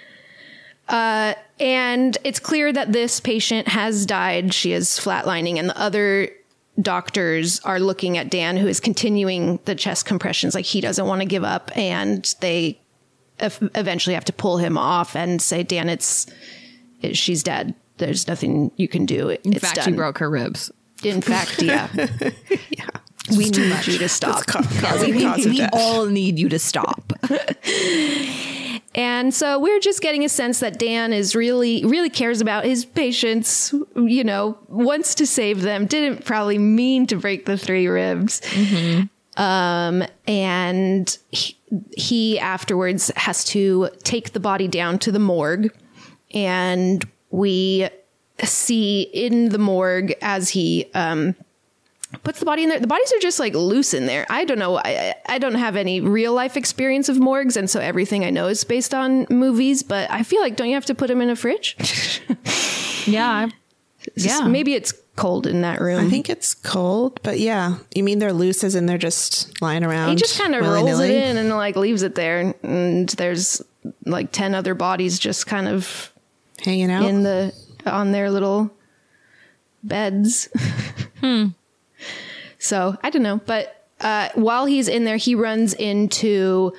Uh, and it's clear that this patient has died. She is flatlining, and the other doctors are looking at Dan, who is continuing the chest compressions. Like, he doesn't want to give up, and they eventually have to pull him off and say, Dan, it's, it, she's dead. There's nothing you can do. It, In it's fact, done. she broke her ribs. In fact, yeah. Yeah. We need you to stop. Ca- Yeah, causing we, cause of we death. all need you to stop. And so we're just getting a sense that Dan is really, really cares about his patients, you know, wants to save them, didn't probably mean to break the three ribs. Mm-hmm. Um, and he, he afterwards has to take the body down to the morgue. And we see in the morgue as he um, puts the body in there, the bodies are just like loose in there. I don't know. I, I don't have any real life experience of morgues. And so everything I know is based on movies, but I feel like, don't you have to put them in a fridge? Yeah. It's Yeah. just- maybe it's cold in that room. I think it's cold, but yeah. You mean they're loose as in they're just lying around? He just kind of rolls willy-nilly? it in and like leaves it there. And there's like ten other bodies just kind of hanging out in the, on their little beds. Hmm. So I don't know, but uh, while he's in there, he runs into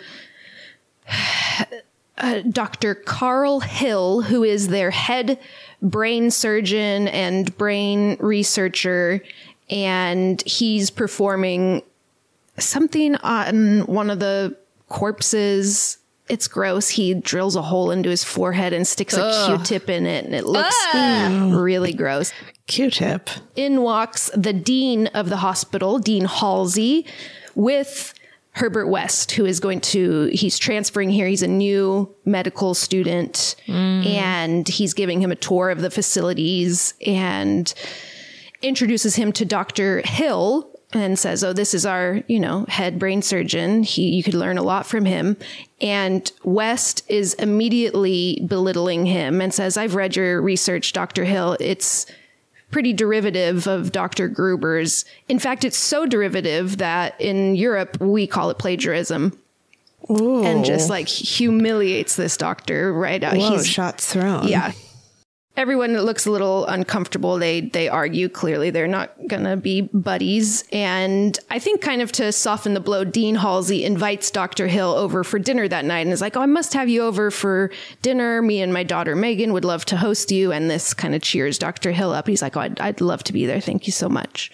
uh, Doctor Carl Hill, who is their head brain surgeon and brain researcher. And he's performing something on one of the corpses. It's gross. He drills a hole into his forehead and sticks a Ugh. Q-tip in it. And it looks really gross. Q-tip. In walks the dean of the hospital, Dean Halsey, with Herbert West, who is going to, he's transferring here. He's a new medical student mm. and he's giving him a tour of the facilities and introduces him to Doctor Hill and says, oh, this is our, you know, head brain surgeon. He, you could learn a lot from him. And West is immediately belittling him and says, I've read your research, Doctor Hill. It's pretty derivative of Doctor Gruber's. In fact, it's so derivative that in Europe, we call it plagiarism. Ooh. And just like humiliates this doctor right out. Whoa, He's shots thrown. Yeah. Everyone looks a little uncomfortable. They they argue. Clearly, they're not going to be buddies. And I think kind of to soften the blow, Dean Halsey invites Doctor Hill over for dinner that night and is like, oh, I must have you over for dinner. Me and my daughter, Megan, would love to host you. And this kind of cheers Doctor Hill up. He's like, oh, I'd, I'd love to be there. Thank you so much.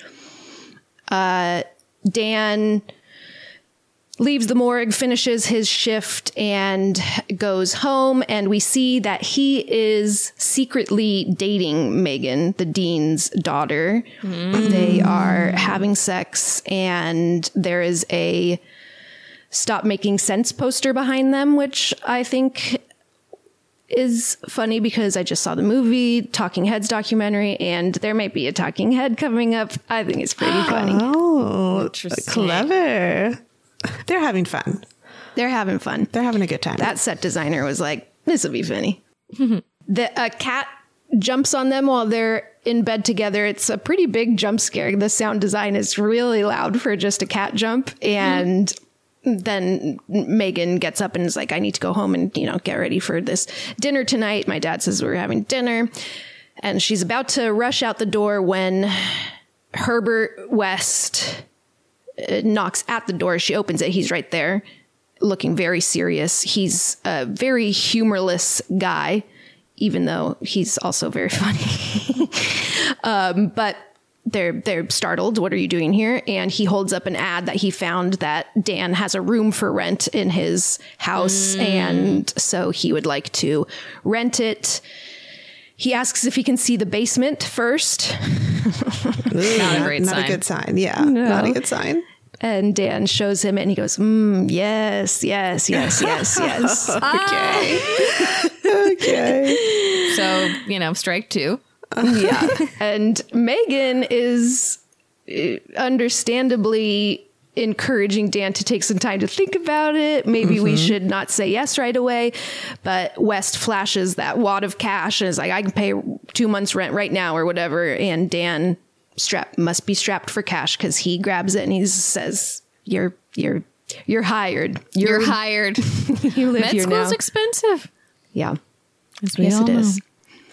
Uh, Dan leaves the morgue, finishes his shift, and goes home. And we see that he is secretly dating Megan, the dean's daughter. Mm. They are having sex, and there is a Stop Making Sense poster behind them, which I think is funny because I just saw the movie Talking Heads documentary, and there might be a talking head coming up. I think it's pretty funny. Oh, interesting. Clever. They're having fun. They're having fun. They're having a good time. That set designer was like, this will be funny. The a cat jumps on them while they're in bed together. It's a pretty big jump scare. The sound design is really loud for just a cat jump. And mm. then Megan gets up and is like, I need to go home and, you know, get ready for this dinner tonight. My dad says we're having dinner. And she's about to rush out the door when Herbert West knocks at the door. She opens it. He's right there looking very serious. He's a very humorless guy, even though he's also very funny. um, but they're, they're startled. What are you doing here? And he holds up an ad that he found that Dan has a room for rent in his house. Mm. And so he would like to rent it. He asks if he can see the basement first. Ooh, not a great not sign. a good sign. Yeah, No. not a good sign. And Dan shows him it and he goes, mm, yes, yes, yes, yes, yes. Okay. Okay. So, you know, strike two. Yeah. And Megan is uh, understandably encouraging Dan to take some time to think about it. Maybe mm-hmm. we should not say yes right away. But West flashes that wad of cash and is like, I can pay two months rent right now or whatever. And Dan strap must be strapped for cash because he grabs it and he says, you're, you're, you're hired. You're, you're hired. You live Med here school's now. expensive. Yeah. As we yes, all it know. is.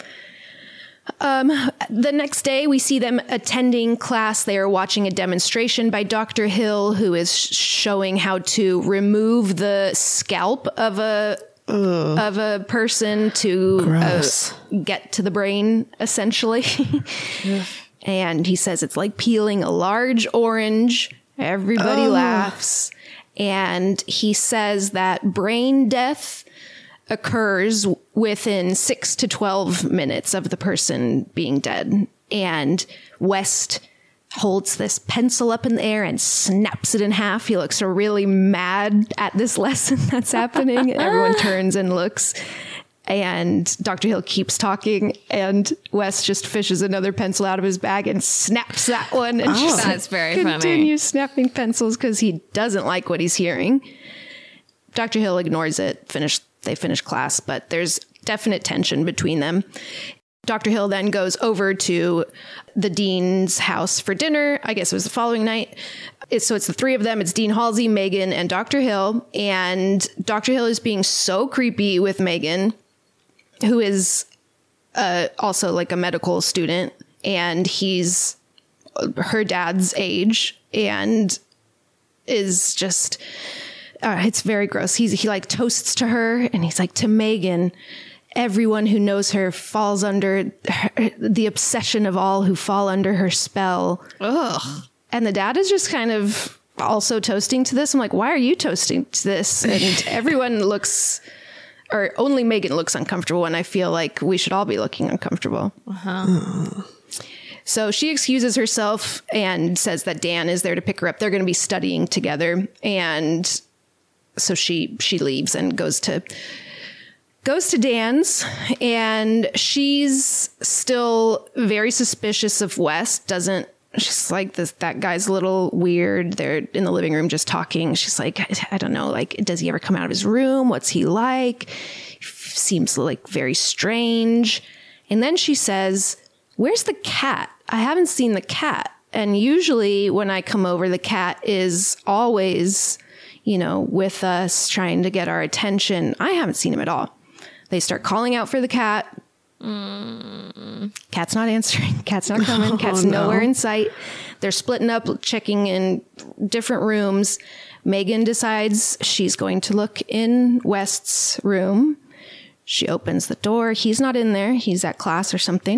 Um, the next day, we see them attending class. They are watching a demonstration by Doctor Hill, who is sh- showing how to remove the scalp of a Ugh. of a person to uh, get to the brain, essentially. And he says it's like peeling a large orange. Everybody oh. laughs. And he says that brain death occurs within six to twelve minutes of the person being dead. And West holds this pencil up in the air and snaps it in half. He looks really mad at this lesson that's happening. Everyone turns and looks. And Doctor Hill keeps talking, and Wes just fishes another pencil out of his bag and snaps that one. And Oh, just that's very continues funny. Continues snapping pencils because he doesn't like what he's hearing. Doctor Hill ignores it. Finish. They finish class, but there's definite tension between them. Doctor Hill then goes over to the dean's house for dinner. I guess it was the following night. It's, so it's the three of them. It's Dean Halsey, Megan, and Doctor Hill. And Doctor Hill is being so creepy with Megan, who is uh, also like a medical student, and he's her dad's age and is just, uh, it's very gross. He's, he like toasts to her, and he's like, to Megan, everyone who knows her falls under her, the obsession of all who fall under her spell. Ugh. And the dad is just kind of also toasting to this. I'm like, why are you toasting to this? And everyone looks... or only Megan looks uncomfortable, and I feel like we should all be looking uncomfortable. Uh-huh. So she excuses herself and says that Dan is there to pick her up. They're going to be studying together. And so she she leaves and goes to goes to Dan's, and she's still very suspicious of Wes. Doesn't She's like, this, that guy's a little weird. They're in the living room just talking. She's like, I don't know, like, does he ever come out of his room? What's he like? Seems like very strange. And then she says, where's the cat? I haven't seen the cat. And usually when I come over, the cat is always, you know, with us trying to get our attention. I haven't seen him at all. They start calling out for the cat. Mm. Cat's not answering. Cat's not coming. Cat's oh, no. nowhere in sight. They're splitting up, checking in different rooms. Megan decides she's going to look in West's room. She opens the door. He's not in there. He's at class or something.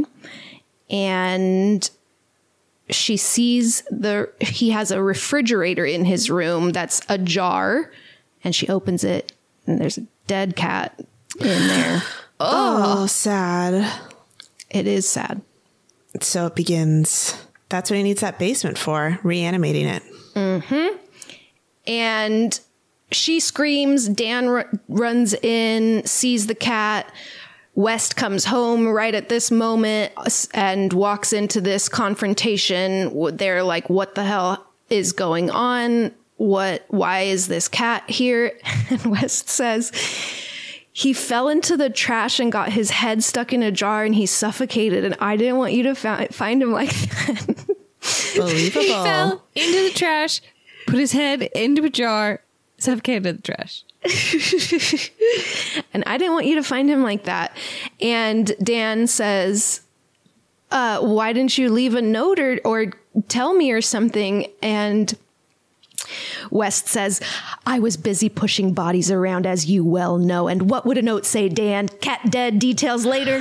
And she sees the, he has a refrigerator in his room that's ajar. And she opens it, and there's a dead cat in there. Oh, oh, sad. It is sad. So it begins. That's what he needs that basement for, reanimating it. Mm-hmm. And she screams. Dan r- runs in, sees the cat. West comes home right at this moment and walks into this confrontation. They're like, what the hell is going on? What? Why is this cat here? And West says... he fell into the trash and got his head stuck in a jar, and he suffocated. And I didn't want you to fa- find him like that. Believable. He fell into the trash, put his head into a jar, suffocated in the trash. And I didn't want you to find him like that. And Dan says, uh, why didn't you leave a note or, or tell me or something? And West says, I was busy pushing bodies around, as you well know. And what would a note say, Dan? Cat dead, details later.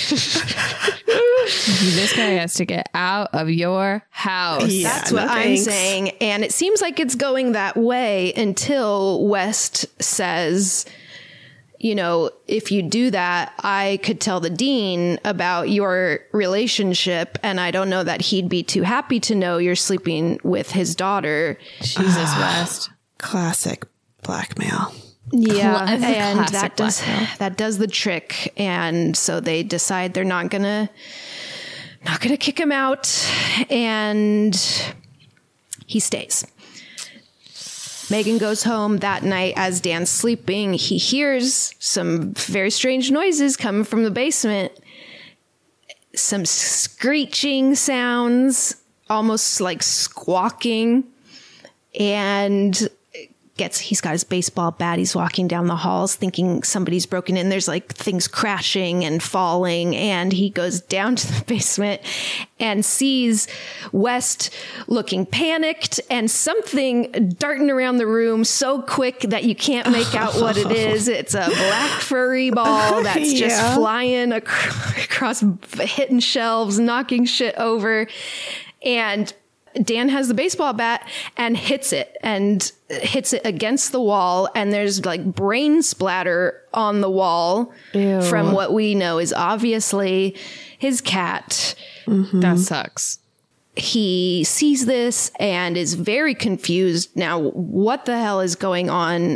This guy has to get out of your house. Yeah, That's no what I'm thanks. saying. And it seems like it's going that way until West says, you know, if you do that, I could tell the dean about your relationship, and I don't know that he'd be too happy to know you're sleeping with his daughter. Jesus, West. Classic blackmail. Yeah, Cla- and classic that does blackmail. that does the trick. And so they decide they're not gonna not gonna kick him out, and he stays. Megan goes home that night. As Dan's sleeping, he hears some very strange noises coming from the basement. Some screeching sounds, almost like squawking, and gets he's got his baseball bat. He's walking down the halls thinking somebody's broken in. There's like things crashing and falling, and he goes down to the basement and sees West looking panicked and something darting around the room so quick that you can't make out what it is. It's a black furry ball that's just Yeah. flying ac- across, hitting shelves, knocking shit over. And Dan has the baseball bat and hits it and hits it against the wall. And there's like brain splatter on the wall Ew. from what we know is obviously his cat. Mm-hmm. That sucks. He sees this and is very confused. Now, what the hell is going on?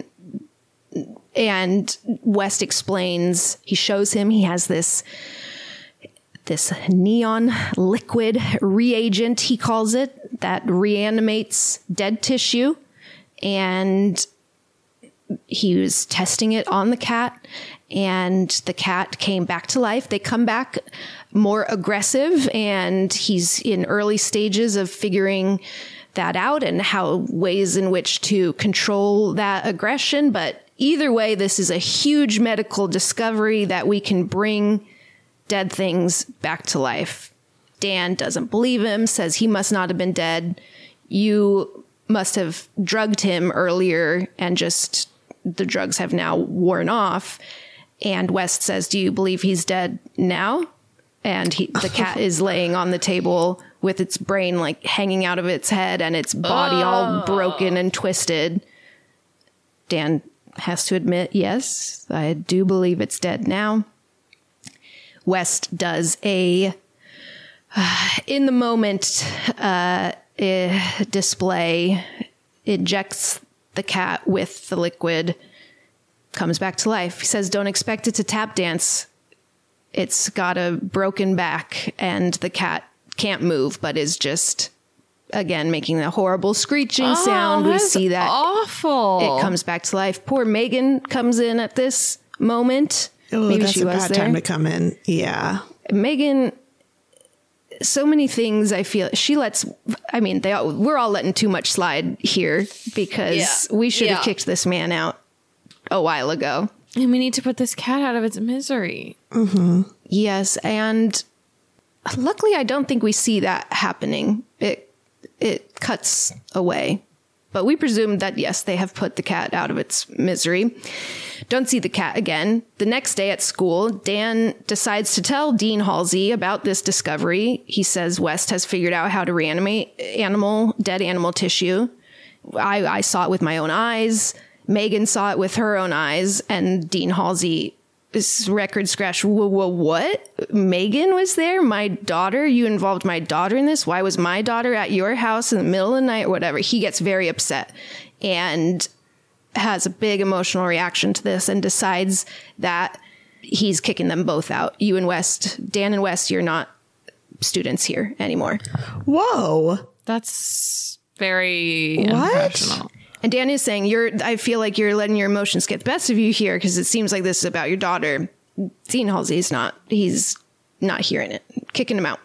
And West explains, he shows him, he has this, this neon liquid reagent, he calls it, that reanimates dead tissue. And he was testing it on the cat, and the cat came back to life. They come back more aggressive, and he's in early stages of figuring that out and how ways in which to control that aggression. But either way, this is a huge medical discovery that we can bring dead things back to life. Dan doesn't believe him, says he must not have been dead. You must have drugged him earlier and just the drugs have now worn off. And West says, do you believe he's dead now? And he, the cat is laying on the table with its brain like hanging out of its head and its body oh. all broken and twisted. Dan has to admit, yes, I do believe it's dead now. West does a, uh, in the moment, uh, uh, display, ejects the cat with the liquid, comes back to life. He says, don't expect it to tap dance. It's got a broken back and the cat can't move, but is just, again, making the horrible screeching oh, sound. We see that awful. It comes back to life. Poor Megan comes in at this moment. Oh, Maybe that's she a was bad there. time to come in. Yeah. Megan, so many things I feel she lets, I mean, they all, we're all letting too much slide here because Yeah. we should have Yeah. kicked this man out a while ago. And we need to put this cat out of its misery. Mm-hmm. Yes. And luckily, I don't think we see that happening. It, it cuts away. But we presume that, yes, they have put the cat out of its misery. Don't see the cat again. The next day at school, Dan decides to tell Dean Halsey about this discovery. He says West has figured out how to reanimate animal, dead animal tissue. I, I saw it with my own eyes. Megan saw it with her own eyes. And Dean Halsey is record scratch. Whoa, whoa, what? Megan was there? My daughter? You involved my daughter in this? Why was my daughter at your house in the middle of the night or whatever? He gets very upset and has a big emotional reaction to this and decides that he's kicking them both out. You and West, Dan and West, you're not students here anymore. Whoa. That's very What? unprofessional. And Dan is saying, "You're. I feel like you're letting your emotions get the best of you here because it seems like this is about your daughter." Dean Halsey's not. He's not hearing it. Kicking him out.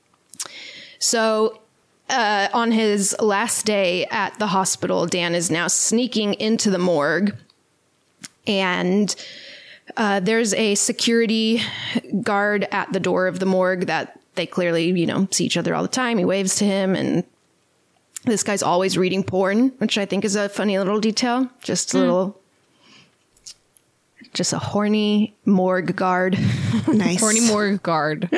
So uh, on his last day at the hospital, Dan is now sneaking into the morgue. And uh, there's a security guard at the door of the morgue that they clearly, you know, see each other all the time. He waves to him, and this guy's always reading porn, which I think is a funny little detail. Just a mm. little, just a horny morgue guard. Nice. Horny morgue guard.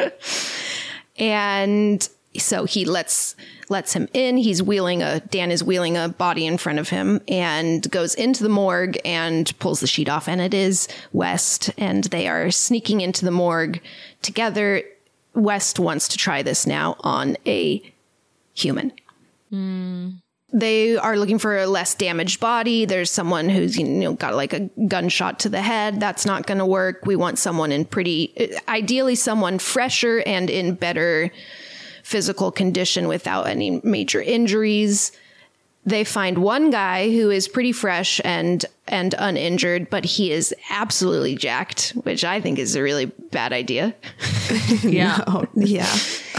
And so he lets lets him in. He's wheeling a, Dan is wheeling a body in front of him and goes into the morgue and pulls the sheet off. And it is West, and they are sneaking into the morgue together. West wants to try this now on a human. Mm. They are looking for a less damaged body. There's someone who's, you know, got like a gunshot to the head. That's not going to work. We want someone in pretty, ideally someone fresher and in better physical condition without any major injuries. They find one guy who is pretty fresh and, and uninjured, but he is absolutely jacked, which I think is a really bad idea. Yeah. No. Yeah.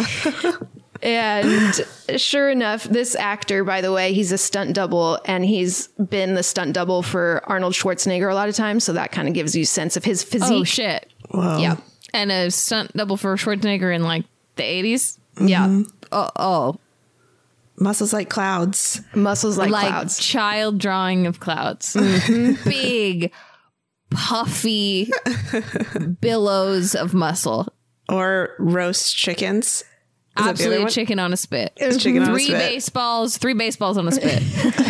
And sure enough, this actor, by the way, he's a stunt double, and he's been the stunt double for Arnold Schwarzenegger a lot of times. So that kind of gives you a sense of his physique. Oh, shit. Whoa. Yeah. And a stunt double for Schwarzenegger in like the eighties. Mm-hmm. Yeah. Oh, oh. Muscles like clouds. Muscles like, like clouds. child drawing of clouds. Mm-hmm. Big, puffy billows of muscle. Or roast chickens. that the other Absolutely one? chicken on a spit. It was chicken on a three spit. baseballs, three baseballs on a spit.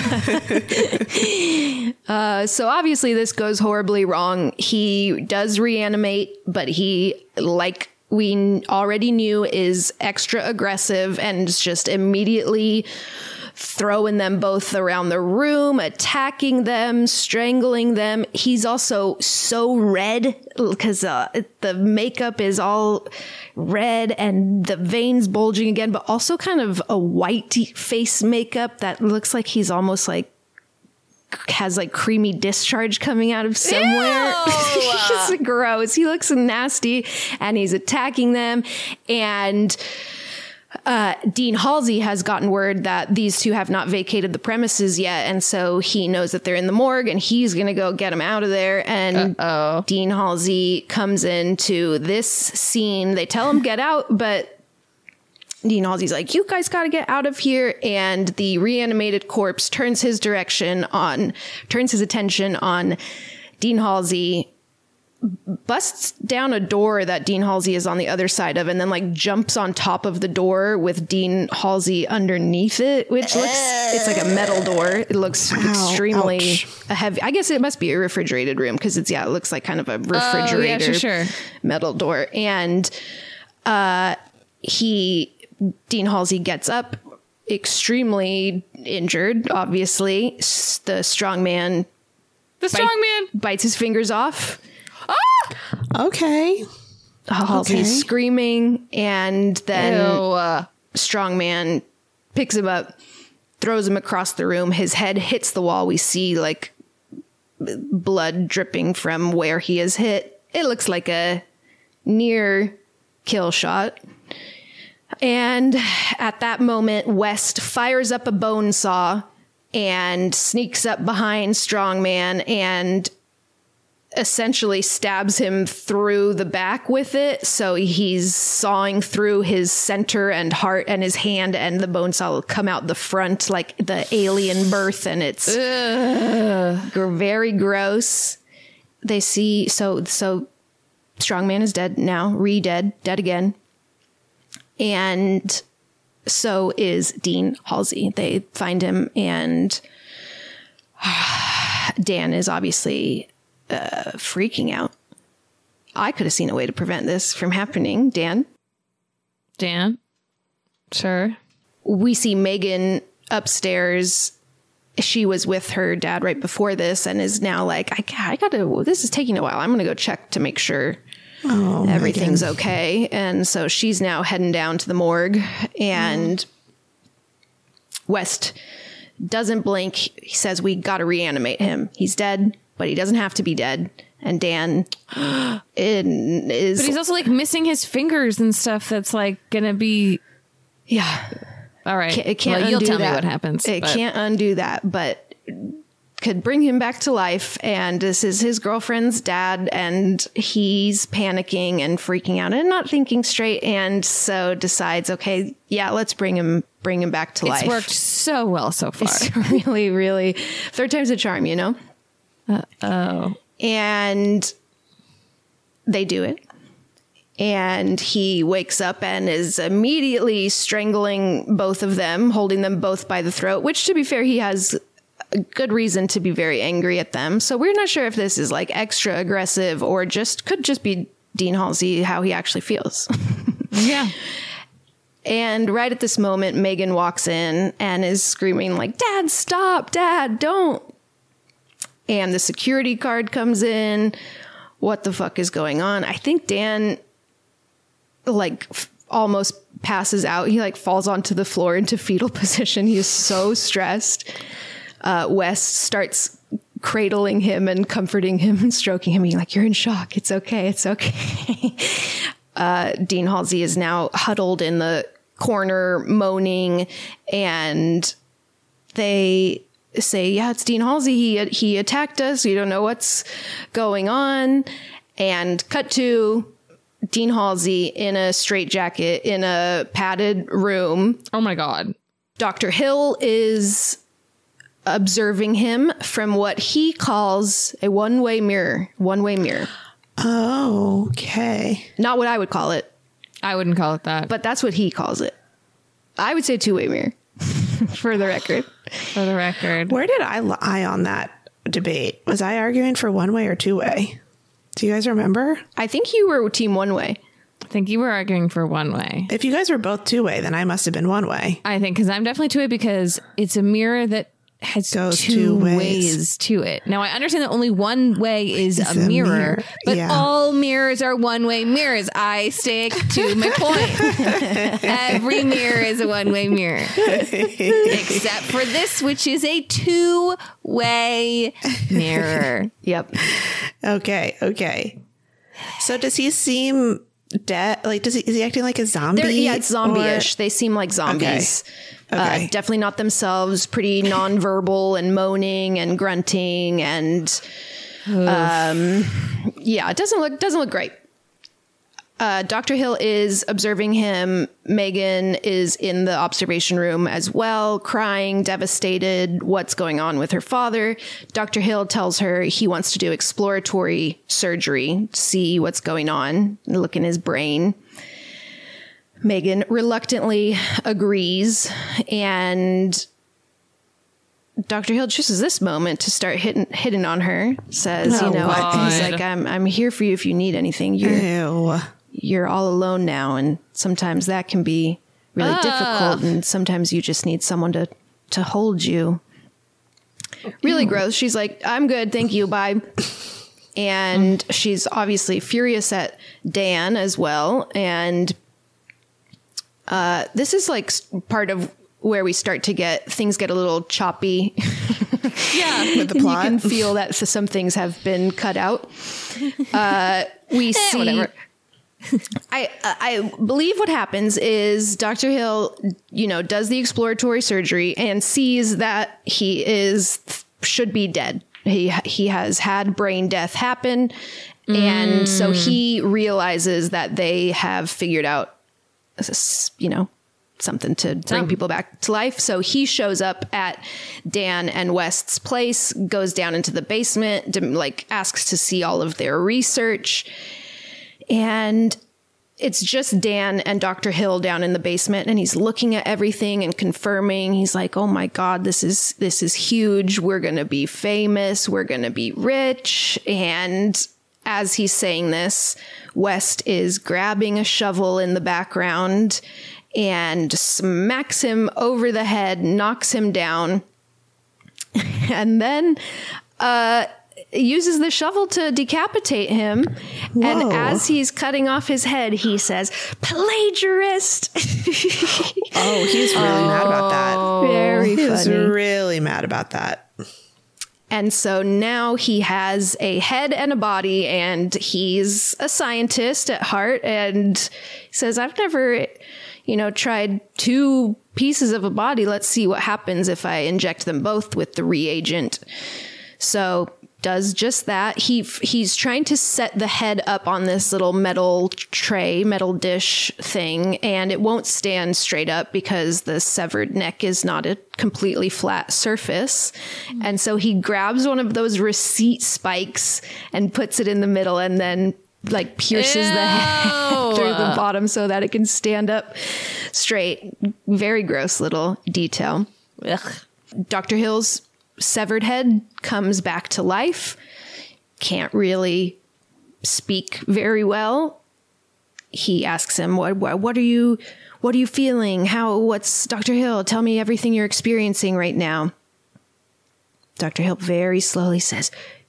uh, so obviously this goes horribly wrong. He does reanimate, but he, like we already knew, is extra aggressive and is just immediately throwing them both around the room, attacking them, strangling them. He's also so red because uh, the makeup is all red and the veins bulging again, but also kind of a white face makeup that looks like he's almost like has like creamy discharge coming out of somewhere. He's gross. He looks nasty and he's attacking them. And Uh, Dean Halsey has gotten word that these two have not vacated the premises yet. And so he knows that they're in the morgue and he's going to go get them out of there. And Uh-oh. Dean Halsey comes into this scene. They tell him get out, but Dean Halsey's like, you guys got to get out of here. And the reanimated corpse turns his direction on, turns his attention on Dean Halsey, busts down a door that Dean Halsey is on the other side of, and then like jumps on top of the door with Dean Halsey underneath it, which looks, it's like a metal door. It looks Ow, extremely ouch. heavy. I guess it must be a refrigerated room because it's, yeah, it looks like kind of a refrigerator oh, yeah, sure, sure. metal door. And uh, he, Dean Halsey gets up extremely injured, obviously. The strong man, the strong bite, man bites his fingers off. Ah! Okay. Halsey's okay. screaming, and then uh, Strongman picks him up, throws him across the room. His head hits the wall. We see like blood dripping from where he is hit. It looks like a near kill shot. And at that moment, West fires up a bone saw and sneaks up behind Strongman and essentially stabs him through the back with it. So he's sawing through his center and heart, and his hand and the bone saw will come out the front like the alien birth, and it's Ugh. very gross. They see, so, so Strongman is dead now, re-dead, dead again. And so is Dean Halsey. They find him, and Dan is obviously Uh, freaking out. I could have seen a way to prevent this from happening. Dan? Dan? Sure. We see Megan upstairs. She was with her dad right before this and is now like, I, I gotta, this is taking a while. I'm gonna go check to make sure oh, everything's Megan. okay. And so she's now heading down to the morgue, and mm. West doesn't blink. He says, we gotta reanimate him. He's dead, but he doesn't have to be dead. And Dan is... But he's also like missing his fingers and stuff that's like gonna be... Yeah. All right. Can't, it can't well, you'll undo tell that. me what happens. It but. can't undo that, but could bring him back to life. And this is his girlfriend's dad, and he's panicking and freaking out and not thinking straight. And so decides, okay, yeah, let's bring him, bring him back to it's life. It's worked so well so far. It's really, really third time's a charm, you know? Uh-oh. And they do it. And he wakes up and is immediately strangling both of them, holding them both by the throat, which, to be fair, he has a good reason to be very angry at them. So we're not sure if this is like extra aggressive or just could just be Dean Halsey, how he actually feels. Yeah. And right at this moment, Megan walks in and is screaming like, Dad, stop, Dad, don't. And the security guard comes in. What the fuck is going on? I think Dan like f- almost passes out. He like falls onto the floor into fetal position. He is so stressed. Uh, West starts cradling him and comforting him and stroking him. He's like, you're in shock. It's okay. It's okay. uh, Dean Halsey is now huddled in the corner moaning, and they say, yeah, it's Dean Halsey. He, he attacked us. We don't know what's going on. And cut to Dean Halsey in a straitjacket in a padded room. Oh my God. Doctor Hill is observing him from what he calls a one-way mirror. One-way mirror. Oh, okay. Not what I would call it. I wouldn't call it that. but that's what he calls it. I would say two-way mirror for the record. For the record. Where did I lie on that debate? Was I arguing for one way or two way? Do you guys remember? I think you were team one way. I think you were arguing for one way. If you guys were both two way, then I must have been one way. I think because I'm definitely two way because it's a mirror that has Goes two, two ways. ways to it. Now I understand that only one way is It's a, a mirror, mirror, but yeah. all mirrors are one way mirrors. I stick to my point. Every mirror is a one way mirror, except for this, which is a two way mirror. Yep. Okay, okay. So does he seem dead? Like, does he is he acting like a zombie? They're, yeah, it's zombie-ish. Or- They seem like zombies. Okay. Uh, definitely not themselves. Pretty nonverbal and moaning and grunting and um, yeah, it doesn't look doesn't look great. Uh, Doctor Hill is observing him. Megan is in the observation room as well, crying, devastated. What's going on with her father? Doctor Hill tells her he wants to do exploratory surgery, see what's going on, look in his brain. Megan reluctantly agrees, and Doctor Hill chooses this moment to start hitting hitting on her. Says, Oh, you know, God. he's like, I'm I'm here for you if you need anything. You're Ew. you're all alone now, and sometimes that can be really difficult, and sometimes you just need someone to to hold you. Really gross. She's like, I'm good, thank you, bye. And she's obviously furious at Dan as well, and uh, this is like s- part of where we start to get things get a little choppy. Yeah, With the And plot. you can feel that s- some things have been cut out. Uh, we see. whatever. I I believe what happens is Doctor Hill, you know, does the exploratory surgery and sees that he is should be dead. He he has had brain death happen, and so he realizes that they have figured out, you know, something to bring people back to life. So he shows up at Dan and West's place, goes down into the basement, to, like asks to see all of their research. And it's just Dan and Doctor Hill down in the basement, and he's looking at everything and confirming. He's like, "Oh my God, this is this is huge. We're going to be famous. We're going to be rich." And as he's saying this, West is grabbing a shovel in the background and smacks him over the head, knocks him down, and then uh, uses the shovel to decapitate him. Whoa. And as he's cutting off his head, he says, "Plagiarist." Oh, he's really mad about that. Very He's funny. really mad about that. And so now he has a head and a body, and he's a scientist at heart, and he says, "I've never, you know, tried two pieces of a body. Let's see what happens if I inject them both with the reagent." So does just that. He he's trying to set the head up on this little metal tray, metal dish thing, and it won't stand straight up because the severed neck is not a completely flat surface. And so he grabs one of those receipt spikes and puts it in the middle, and then like pierces the head through the bottom so that it can stand up straight. Very gross little detail. Ugh. Doctor Hill's severed head comes back to life. Can't really speak very well. He asks him, "What? What, what are you? What are you feeling? How? What's Doctor Hill? Tell me everything you're experiencing right now." Doctor Hill very slowly says,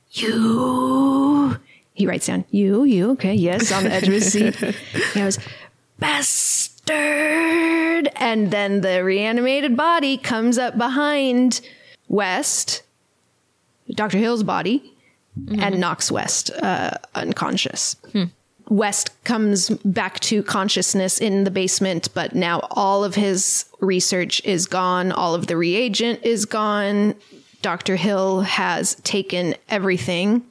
"You." He writes down, "You, you." Okay, yes, on the edge of his seat. He goes, "Bastard!" And then the reanimated body comes up behind West, Doctor Hill's body, and knocks West uh, unconscious. Hmm. West comes back to consciousness in the basement, but now all of his research is gone. All of the reagent is gone. Doctor Hill has taken everything,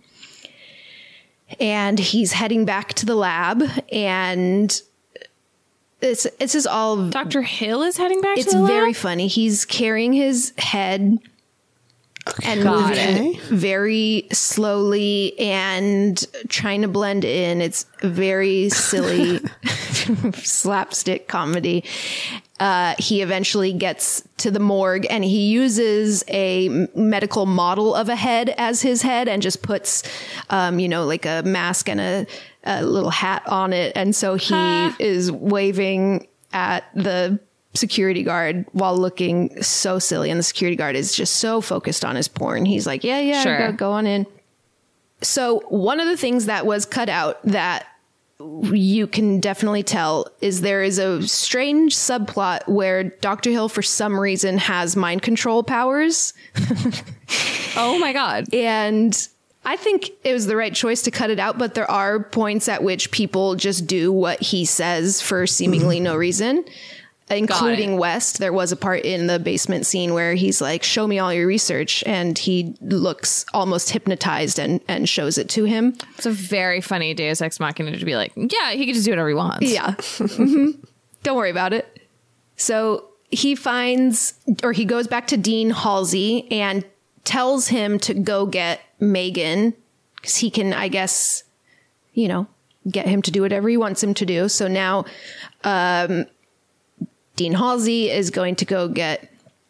and he's heading back to the lab, and it's it's just all Doctor Hill is heading back it's to the lab? very funny. He's carrying his head and Got moving it. very slowly and trying to blend in. It's very silly slapstick comedy. Uh, he eventually gets to the morgue and he uses a medical model of a head as his head and just puts, um, you know, like a mask and a, a little hat on it. And so he huh. is waving at the security guard while looking so silly. And the security guard is just so focused on his porn. He's like, yeah, yeah, Sure. go, go on in. So one of the things that was cut out that you can definitely tell is there is a strange subplot where Doctor Hill, for some reason, has mind control powers. Oh my God. And I think it was the right choice to cut it out, but there are points at which people just do what he says for seemingly no reason, including West. There was a part in the basement scene where he's like, show me all your research. And he looks almost hypnotized and, and shows it to him. It's a very funny Deus Ex Machina to be like, yeah, he can just do whatever he wants. Yeah. Mm-hmm. Don't worry about it. So he finds, or he goes back to Dean Halsey and tells him to go get Megan because he can, I guess, you know, get him to do whatever he wants him to do. So now, um, Dean Halsey is going to go get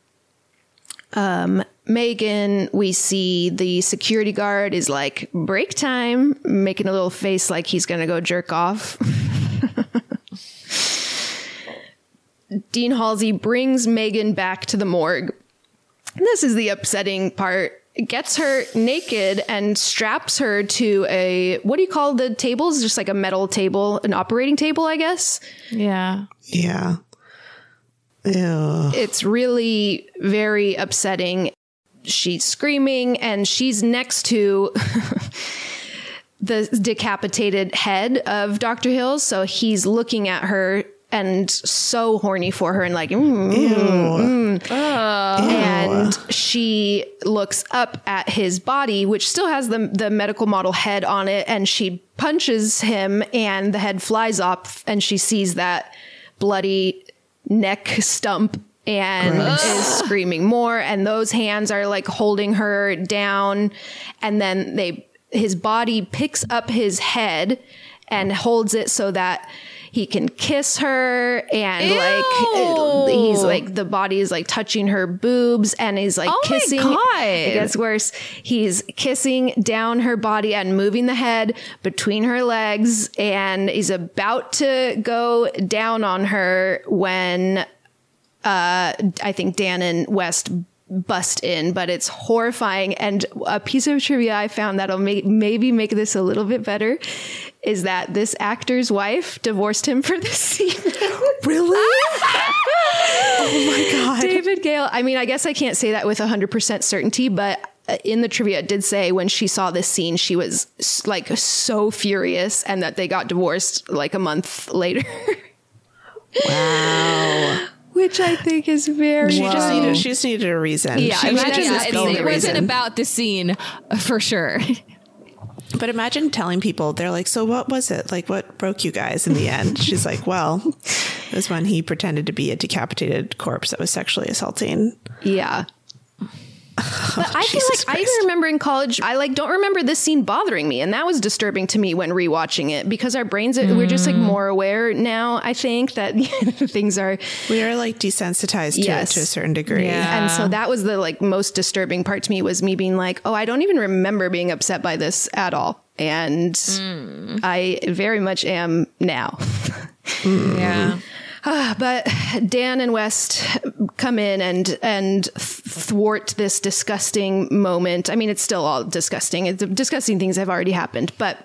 um, Megan. We see the security guard is like, break time, making a little face like he's going to go jerk off. Dean Halsey brings Megan back to the morgue. This is the upsetting part. Gets her naked and straps her to a, what do you call the tables? Just like a metal table, an operating table, I guess. Yeah. Yeah. Ew. It's really very upsetting. She's screaming and she's next to the decapitated head of Doctor Hill. So he's looking at her and so horny for her and like, mm, mm, mm. And she looks up at his body, which still has the, the medical model head on it. And she punches him and the head flies off and she sees that bloody neck stump and Gross. Is screaming more. And those hands are like holding her down. And then they, his body picks up his head and holds it so that he can kiss her. And Ew. like, he's like, the body is like touching her boobs and he's like oh kissing. My God. It gets worse. He's kissing down her body and moving the head between her legs. And he's about to go down on her when, uh, I think Dan and West bust in, but it's horrifying. And a piece of trivia I found that'll make, maybe make this a little bit better is that this actor's wife divorced him for this scene. Really? Oh my God. David Gale. I mean, I guess I can't say that with one hundred percent certainty, but in the trivia it did say when she saw this scene, she was like so furious and that they got divorced like a month later. Wow. Which I think is very. She just needed. She just needed a reason. Yeah, she imagine just yeah, needed it, a it wasn't reason. about the scene for sure. But imagine telling people, they're like, so what was it? Like, what broke you guys in the end? She's like, well, it was when he pretended to be a decapitated corpse that was sexually assaulting. Yeah. But I feel Jesus like I even remember in college, I like don't remember this scene bothering me. And that was disturbing to me when rewatching it because our brains, are, mm. we're just like more aware now, I think, that things are. We are like desensitized to yes. it to a certain degree. Yeah. And so that was the like most disturbing part to me was me being like, oh, I don't even remember being upset by this at all. And mm. I very much am now. mm. Yeah. Uh, but Dan and West come in and and thwart this disgusting moment. I mean, it's still all disgusting. It's disgusting things have already happened. But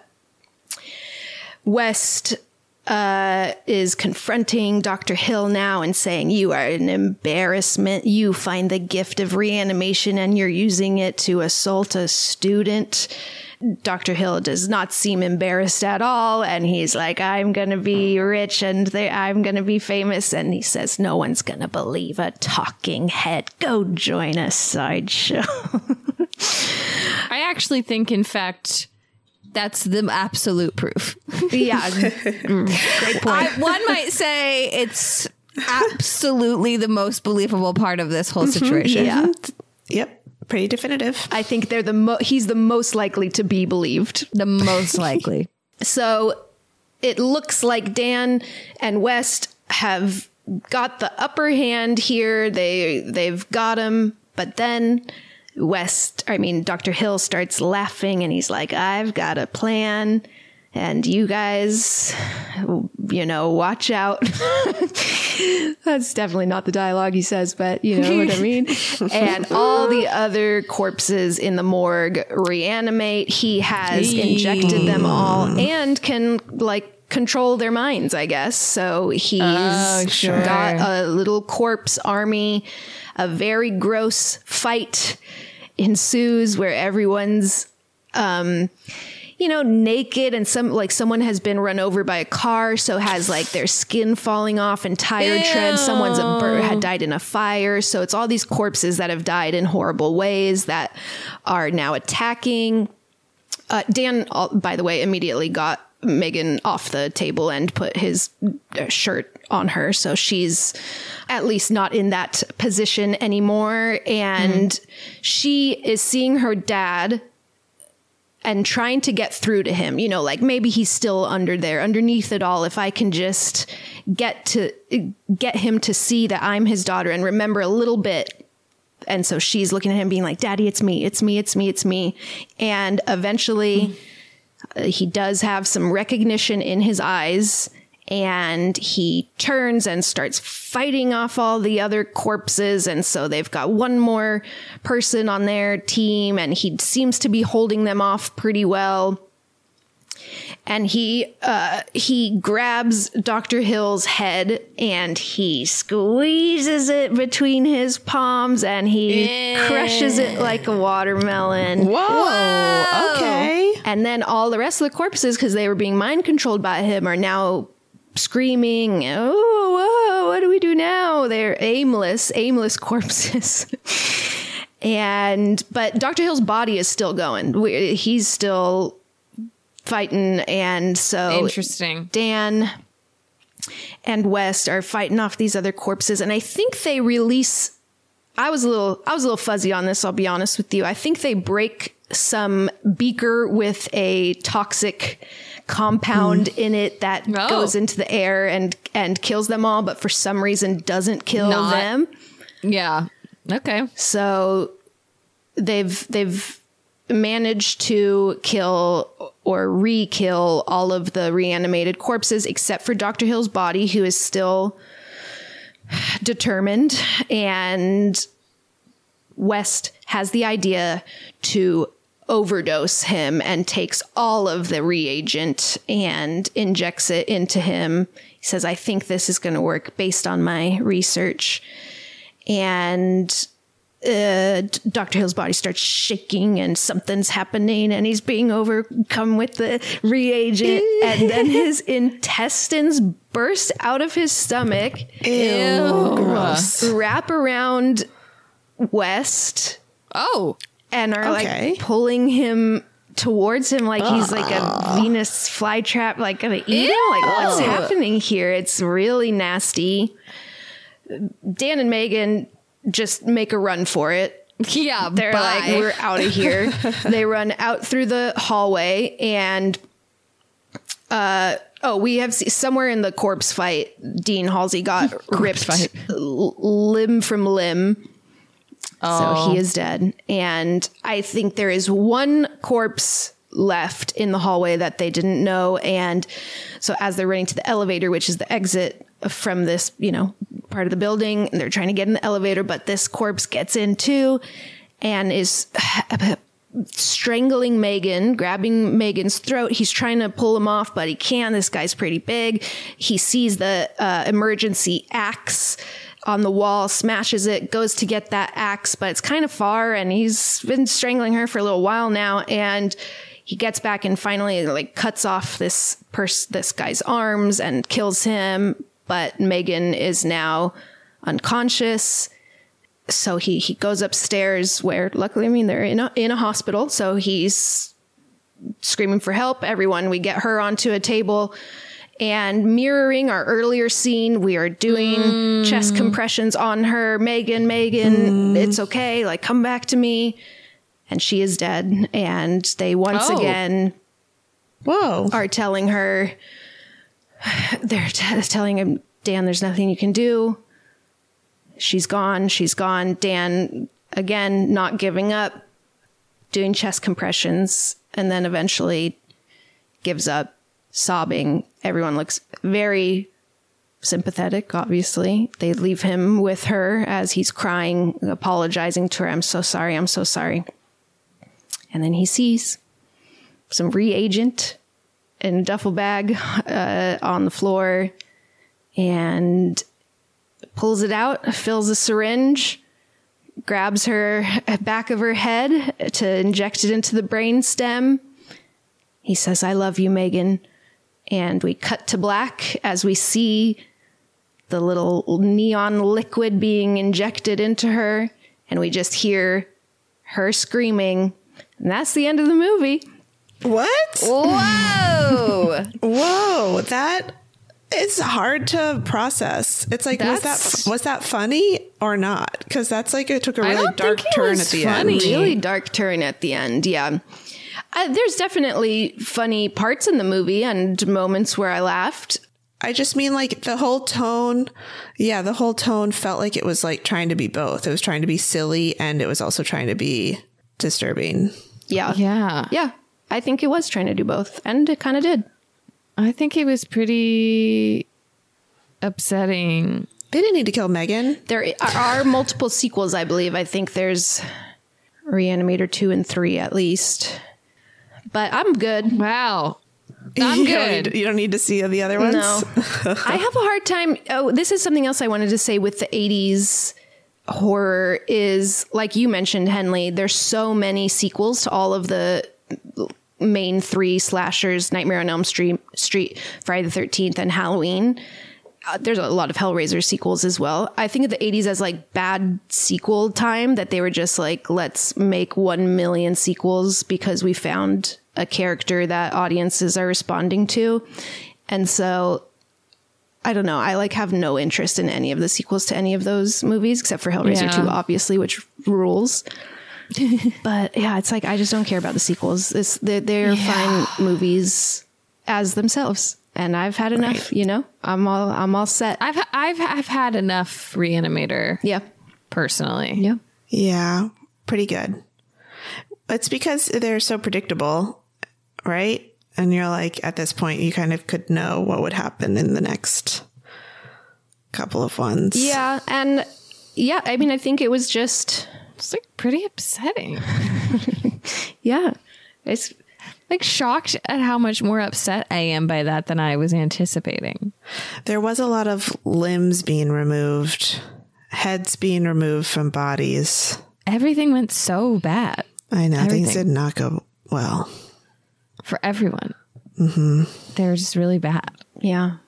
West uh, is confronting Doctor Hill now and saying, you are an embarrassment. You find the gift of reanimation and you're using it to assault a student. Doctor Hill does not seem embarrassed at all. And he's like, I'm going to be rich and they, I'm going to be famous. And he says, no one's going to believe a talking head. Go join a sideshow. I actually think, in fact, that's the absolute proof. Yeah. Mm, great point. I, one might say it's absolutely the most believable part of this whole situation. Yeah. Yep. Pretty definitive. I think they're the mo- he's the most likely to be believed. The most likely. So it looks like Dan and West have got the upper hand here. They they've got him, but then West, I mean Doctor Hill starts laughing and he's like, "I've got a plan. And you guys, you know, watch out." That's definitely not the dialogue he says, but you know what I mean? And all the other corpses in the morgue reanimate. He has injected them all and can, like, control their minds, I guess. So he's Oh, sure. got a little corpse army. A very gross fight ensues where everyone's... um you know, naked, and some like someone has been run over by a car, so has like their skin falling off and tire treads. Someone's a bur- had died in a fire, so it's all these corpses that have died in horrible ways that are now attacking. Uh, Dan, by the way, immediately got Megan off the table and put his shirt on her, so she's at least not in that position anymore. And mm. she is seeing her dad and trying to get through to him, you know, like maybe he's still under there underneath it all. If I can just get to get him to see that I'm his daughter and remember a little bit. And so she's looking at him being like, "Daddy, it's me, it's me, it's me, it's me." And eventually mm. uh, he does have some recognition in his eyes, and he turns and starts fighting off all the other corpses. And so they've got one more person on their team, and he seems to be holding them off pretty well. And he uh, he grabs Doctor Hill's head and he squeezes it between his palms and he yeah. crushes it like a watermelon. Whoa, Whoa. Okay. And then all the rest of the corpses, because they were being mind controlled by him, are now screaming, "Oh, whoa, what do we do now?" They're aimless, aimless corpses. And, but Doctor Hill's body is still going. We, he's still fighting. And so interesting. Dan and West are fighting off these other corpses. And I think they release, I was a little, I was a little fuzzy on this. I'll be honest with you. I think they break some beaker with a toxic compound mm. in it that oh. goes into the air and and kills them all, but for some reason doesn't kill Not, them. Yeah. Okay. So they've they've managed to kill or re-kill all of the reanimated corpses except for Doctor Hill's body, who is still determined. And West has the idea to overdose him and takes all of the reagent and injects it into him. He says, "I think this is going to work based on my research." And uh, Doctor Hill's body starts shaking and something's happening and he's being overcome with the reagent. And then his intestines burst out of his stomach. Ew. Gross. Wrap around West. Oh. And are okay. like pulling him towards him like he's like a Venus flytrap, like gonna eat him. Like, what's happening here? It's really nasty. Dan and Megan just make a run for it. Yeah, they're bye. like, "We're out of here." They run out through the hallway and uh oh, we have somewhere in the corpse fight, Dean Halsey got ripped fight. limb from limb. Oh. So he is dead. And I think there is one corpse left in the hallway that they didn't know. And so as they're running to the elevator, which is the exit from this, you know, part of the building, and they're trying to get in the elevator, but this corpse gets in too and is strangling Megan, grabbing Megan's throat. He's trying to pull him off, but he can't. This guy's pretty big. He sees the uh, emergency axe on the wall, smashes it, goes to get that axe, but it's kind of far and he's been strangling her for a little while now. And he gets back and finally like cuts off this pers- this guy's arms and kills him. But Megan is now unconscious. So he, he goes upstairs where luckily, I mean, they're in a, in a hospital. So he's screaming for help. Everyone, we get her onto a table And mirroring our earlier scene, we are doing mm. chest compressions on her. Megan, Megan, mm. it's okay. Like, come back to me. And she is dead. And they once oh. again Whoa. are telling her, they're t- telling him, Dan, there's nothing you can do. She's gone. She's gone. Dan, again, not giving up, doing chest compressions, and then eventually gives up, sobbing. Everyone looks very sympathetic, obviously. They leave him with her as he's crying, apologizing to her. I'm so sorry. I'm so sorry. And then he sees some reagent in a duffel bag uh, on the floor and pulls it out, fills a syringe, grabs her back of her head to inject it into the brain stem. He says, I love you, Megan. And we cut to black as we see the little neon liquid being injected into her. And we just hear her screaming. And that's the end of the movie. What? Whoa. Whoa. That is hard to process. It's like, was that was that funny or not? Because that's like, it took a really dark turn at the funny. end. Really dark turn at the end. Yeah. Uh, there's definitely funny parts in the movie and moments where I laughed. I just mean like the whole tone. Yeah, the whole tone felt like it was like trying to be both. It was trying to be silly and it was also trying to be disturbing. Yeah. Yeah. Yeah. I think it was trying to do both, and it kind of did. I think it was pretty upsetting. They didn't need to kill Megan. There are multiple sequels, I believe. I think there's Reanimator two and three at least. But I'm good. Wow. I'm you good. Don't need, you don't need to see the other ones? No. I have a hard time. Oh, this is something else I wanted to say with the eighties horror is, like you mentioned, Henley, there's so many sequels to all of the main three slashers, Nightmare on Elm Street, Street Friday the thirteenth, and Halloween. Uh, there's a lot of Hellraiser sequels as well. I think of the eighties as like bad sequel time, that they were just like, let's make one million sequels because we found a character that audiences are responding to. And so I don't know. I like have no interest in any of the sequels to any of those movies except for Hellraiser yeah. two, obviously, which rules. But yeah, it's like, I just don't care about the sequels. It's, they're they're yeah. fine movies as themselves. And I've had enough, right. you know, I'm all, I'm all set. I've, I've, I've had enough Reanimator. Yeah. Personally. Yeah. Yeah. Pretty good. It's because they're so predictable, right? And you're like, at this point, you kind of could know what would happen in the next couple of ones. Yeah. And yeah, I mean, I think it was just... It's like pretty upsetting. Yeah. It's like shocked at how much more upset I am by that than I was anticipating. There was a lot of limbs being removed, heads being removed from bodies. Everything went so bad. I know. Everything. Things did not go well. For everyone. Mm-hmm. They were just really bad. Yeah.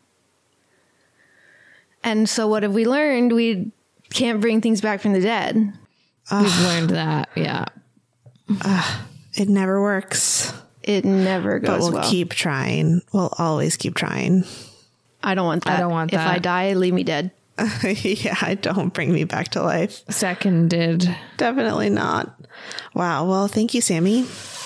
And so what have we learned? We can't bring things back from the dead. Uh, We've learned that, yeah. Uh, it never works. It never goes well. But we'll well. keep trying. We'll always keep trying. I don't want that. I don't want if that. If I die, leave me dead. Yeah, don't bring me back to life. Seconded. Definitely not. Wow. Well, thank you, Sammy,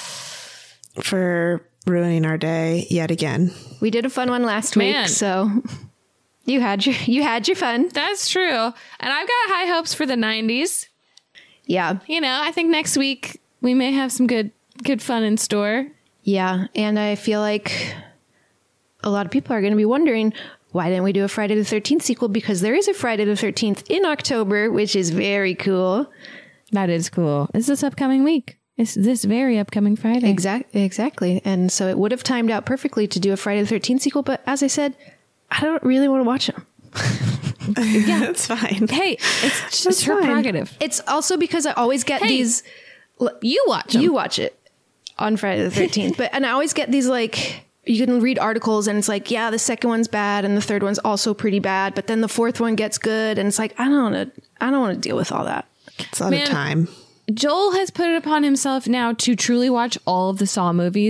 for ruining our day yet again. We did a fun one last Man. week, so you had your you had your fun. That's true. And I've got high hopes for the nineties. Yeah. You know, I think next week we may have some good good fun in store. Yeah, and I feel like a lot of people are going to be wondering, why didn't we do a Friday the thirteenth sequel? Because there is a Friday the thirteenth in October, which is very cool. That is cool. It's this upcoming week. It's this very upcoming Friday. Exactly. Exactly. And so it would have timed out perfectly to do a Friday the thirteenth sequel. But as I said, I don't really want to watch them. Yeah, that's fine. Hey, it's just her fine. prerogative. It's also because I always get hey, these. You watch them. You watch it on Friday the thirteenth. But and I always get these like, you can read articles and it's like, yeah, the second one's bad and the third one's also pretty bad, but then the fourth one gets good, and it's like, I don't want to. I don't want to deal with all that. It's a lot Man, of time. Joel has put it upon himself now to truly watch all of the Saw movies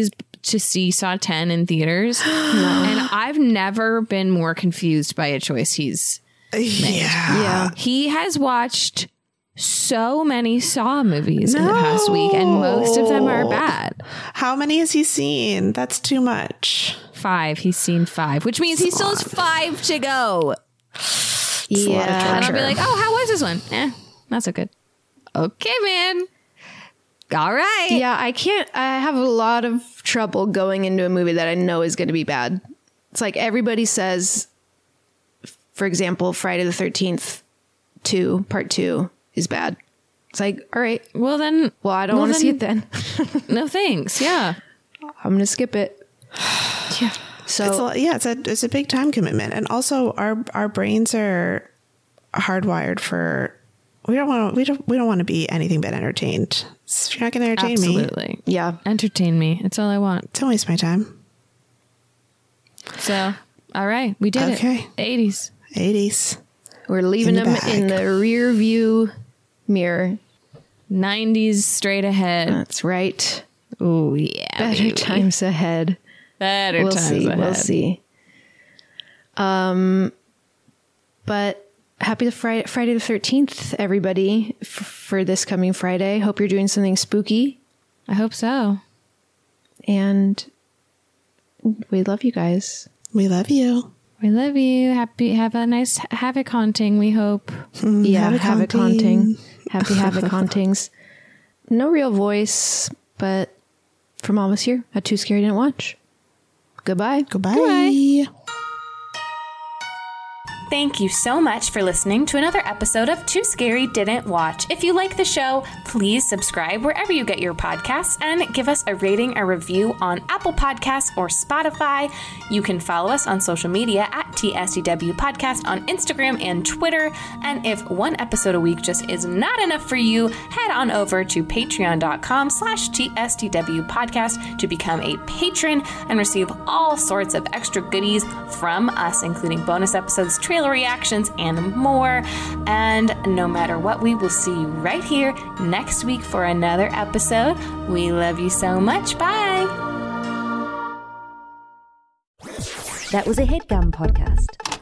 to see Saw ten in theaters. No. And I've never been more confused by a choice he's made. Yeah. Yeah. He has watched so many Saw movies no. in the past week, and most of them are bad. How many has he seen? That's too much. Five. He's seen five, which means he still has five to go. Yeah. And I'll be like, oh, how was this one? Eh, not so good. Okay, man. All right. Yeah, I can't. I have a lot of trouble going into a movie that I know is going to be bad. It's like everybody says, for example, Friday the thirteenth two, part two is bad. It's like, all right. Well, then. Well, I don't well, want to see it then. No thanks. Yeah. I'm going to skip it. Yeah. So it's a, yeah, it's a it's a big time commitment, and also our our brains are hardwired for we don't want to we don't we don't want to be anything but entertained. So if you're not going to entertain Absolutely. me, Absolutely, yeah, entertain me. It's all I want. Don't waste my time. So, all right, we did okay. it. eighties, eighties. We're leaving in the them bag. in the rear view mirror. nineties straight ahead. That's right. Oh yeah, better baby. times ahead. Better we'll times see. ahead. We'll see. Um, but happy the Friday, Friday the thirteenth, everybody, f- for this coming Friday. Hope you're doing something spooky. I hope so. And we love you guys. We love you. We love you. Happy. Have a nice havoc haunting. We hope. Mm, yeah, havoc, havoc haunting. haunting. Happy havoc hauntings. No real voice, but from all of us here at Too Scary Didn't Watch. Goodbye. Goodbye. Goodbye. Thank you so much for listening to another episode of Too Scary Didn't Watch. If you like the show, please subscribe wherever you get your podcasts and give us a rating or review on Apple Podcasts or Spotify. You can follow us on social media at T S D W Podcast on Instagram and Twitter. And if one episode a week just is not enough for you, head on over to patreon.com slash TSDW Podcast to become a patron and receive all sorts of extra goodies from us, including bonus episodes, trailer reactions, and more. And no matter what, we will see you right here next week for another episode. We love you so much. Bye. That was a HeadGum podcast.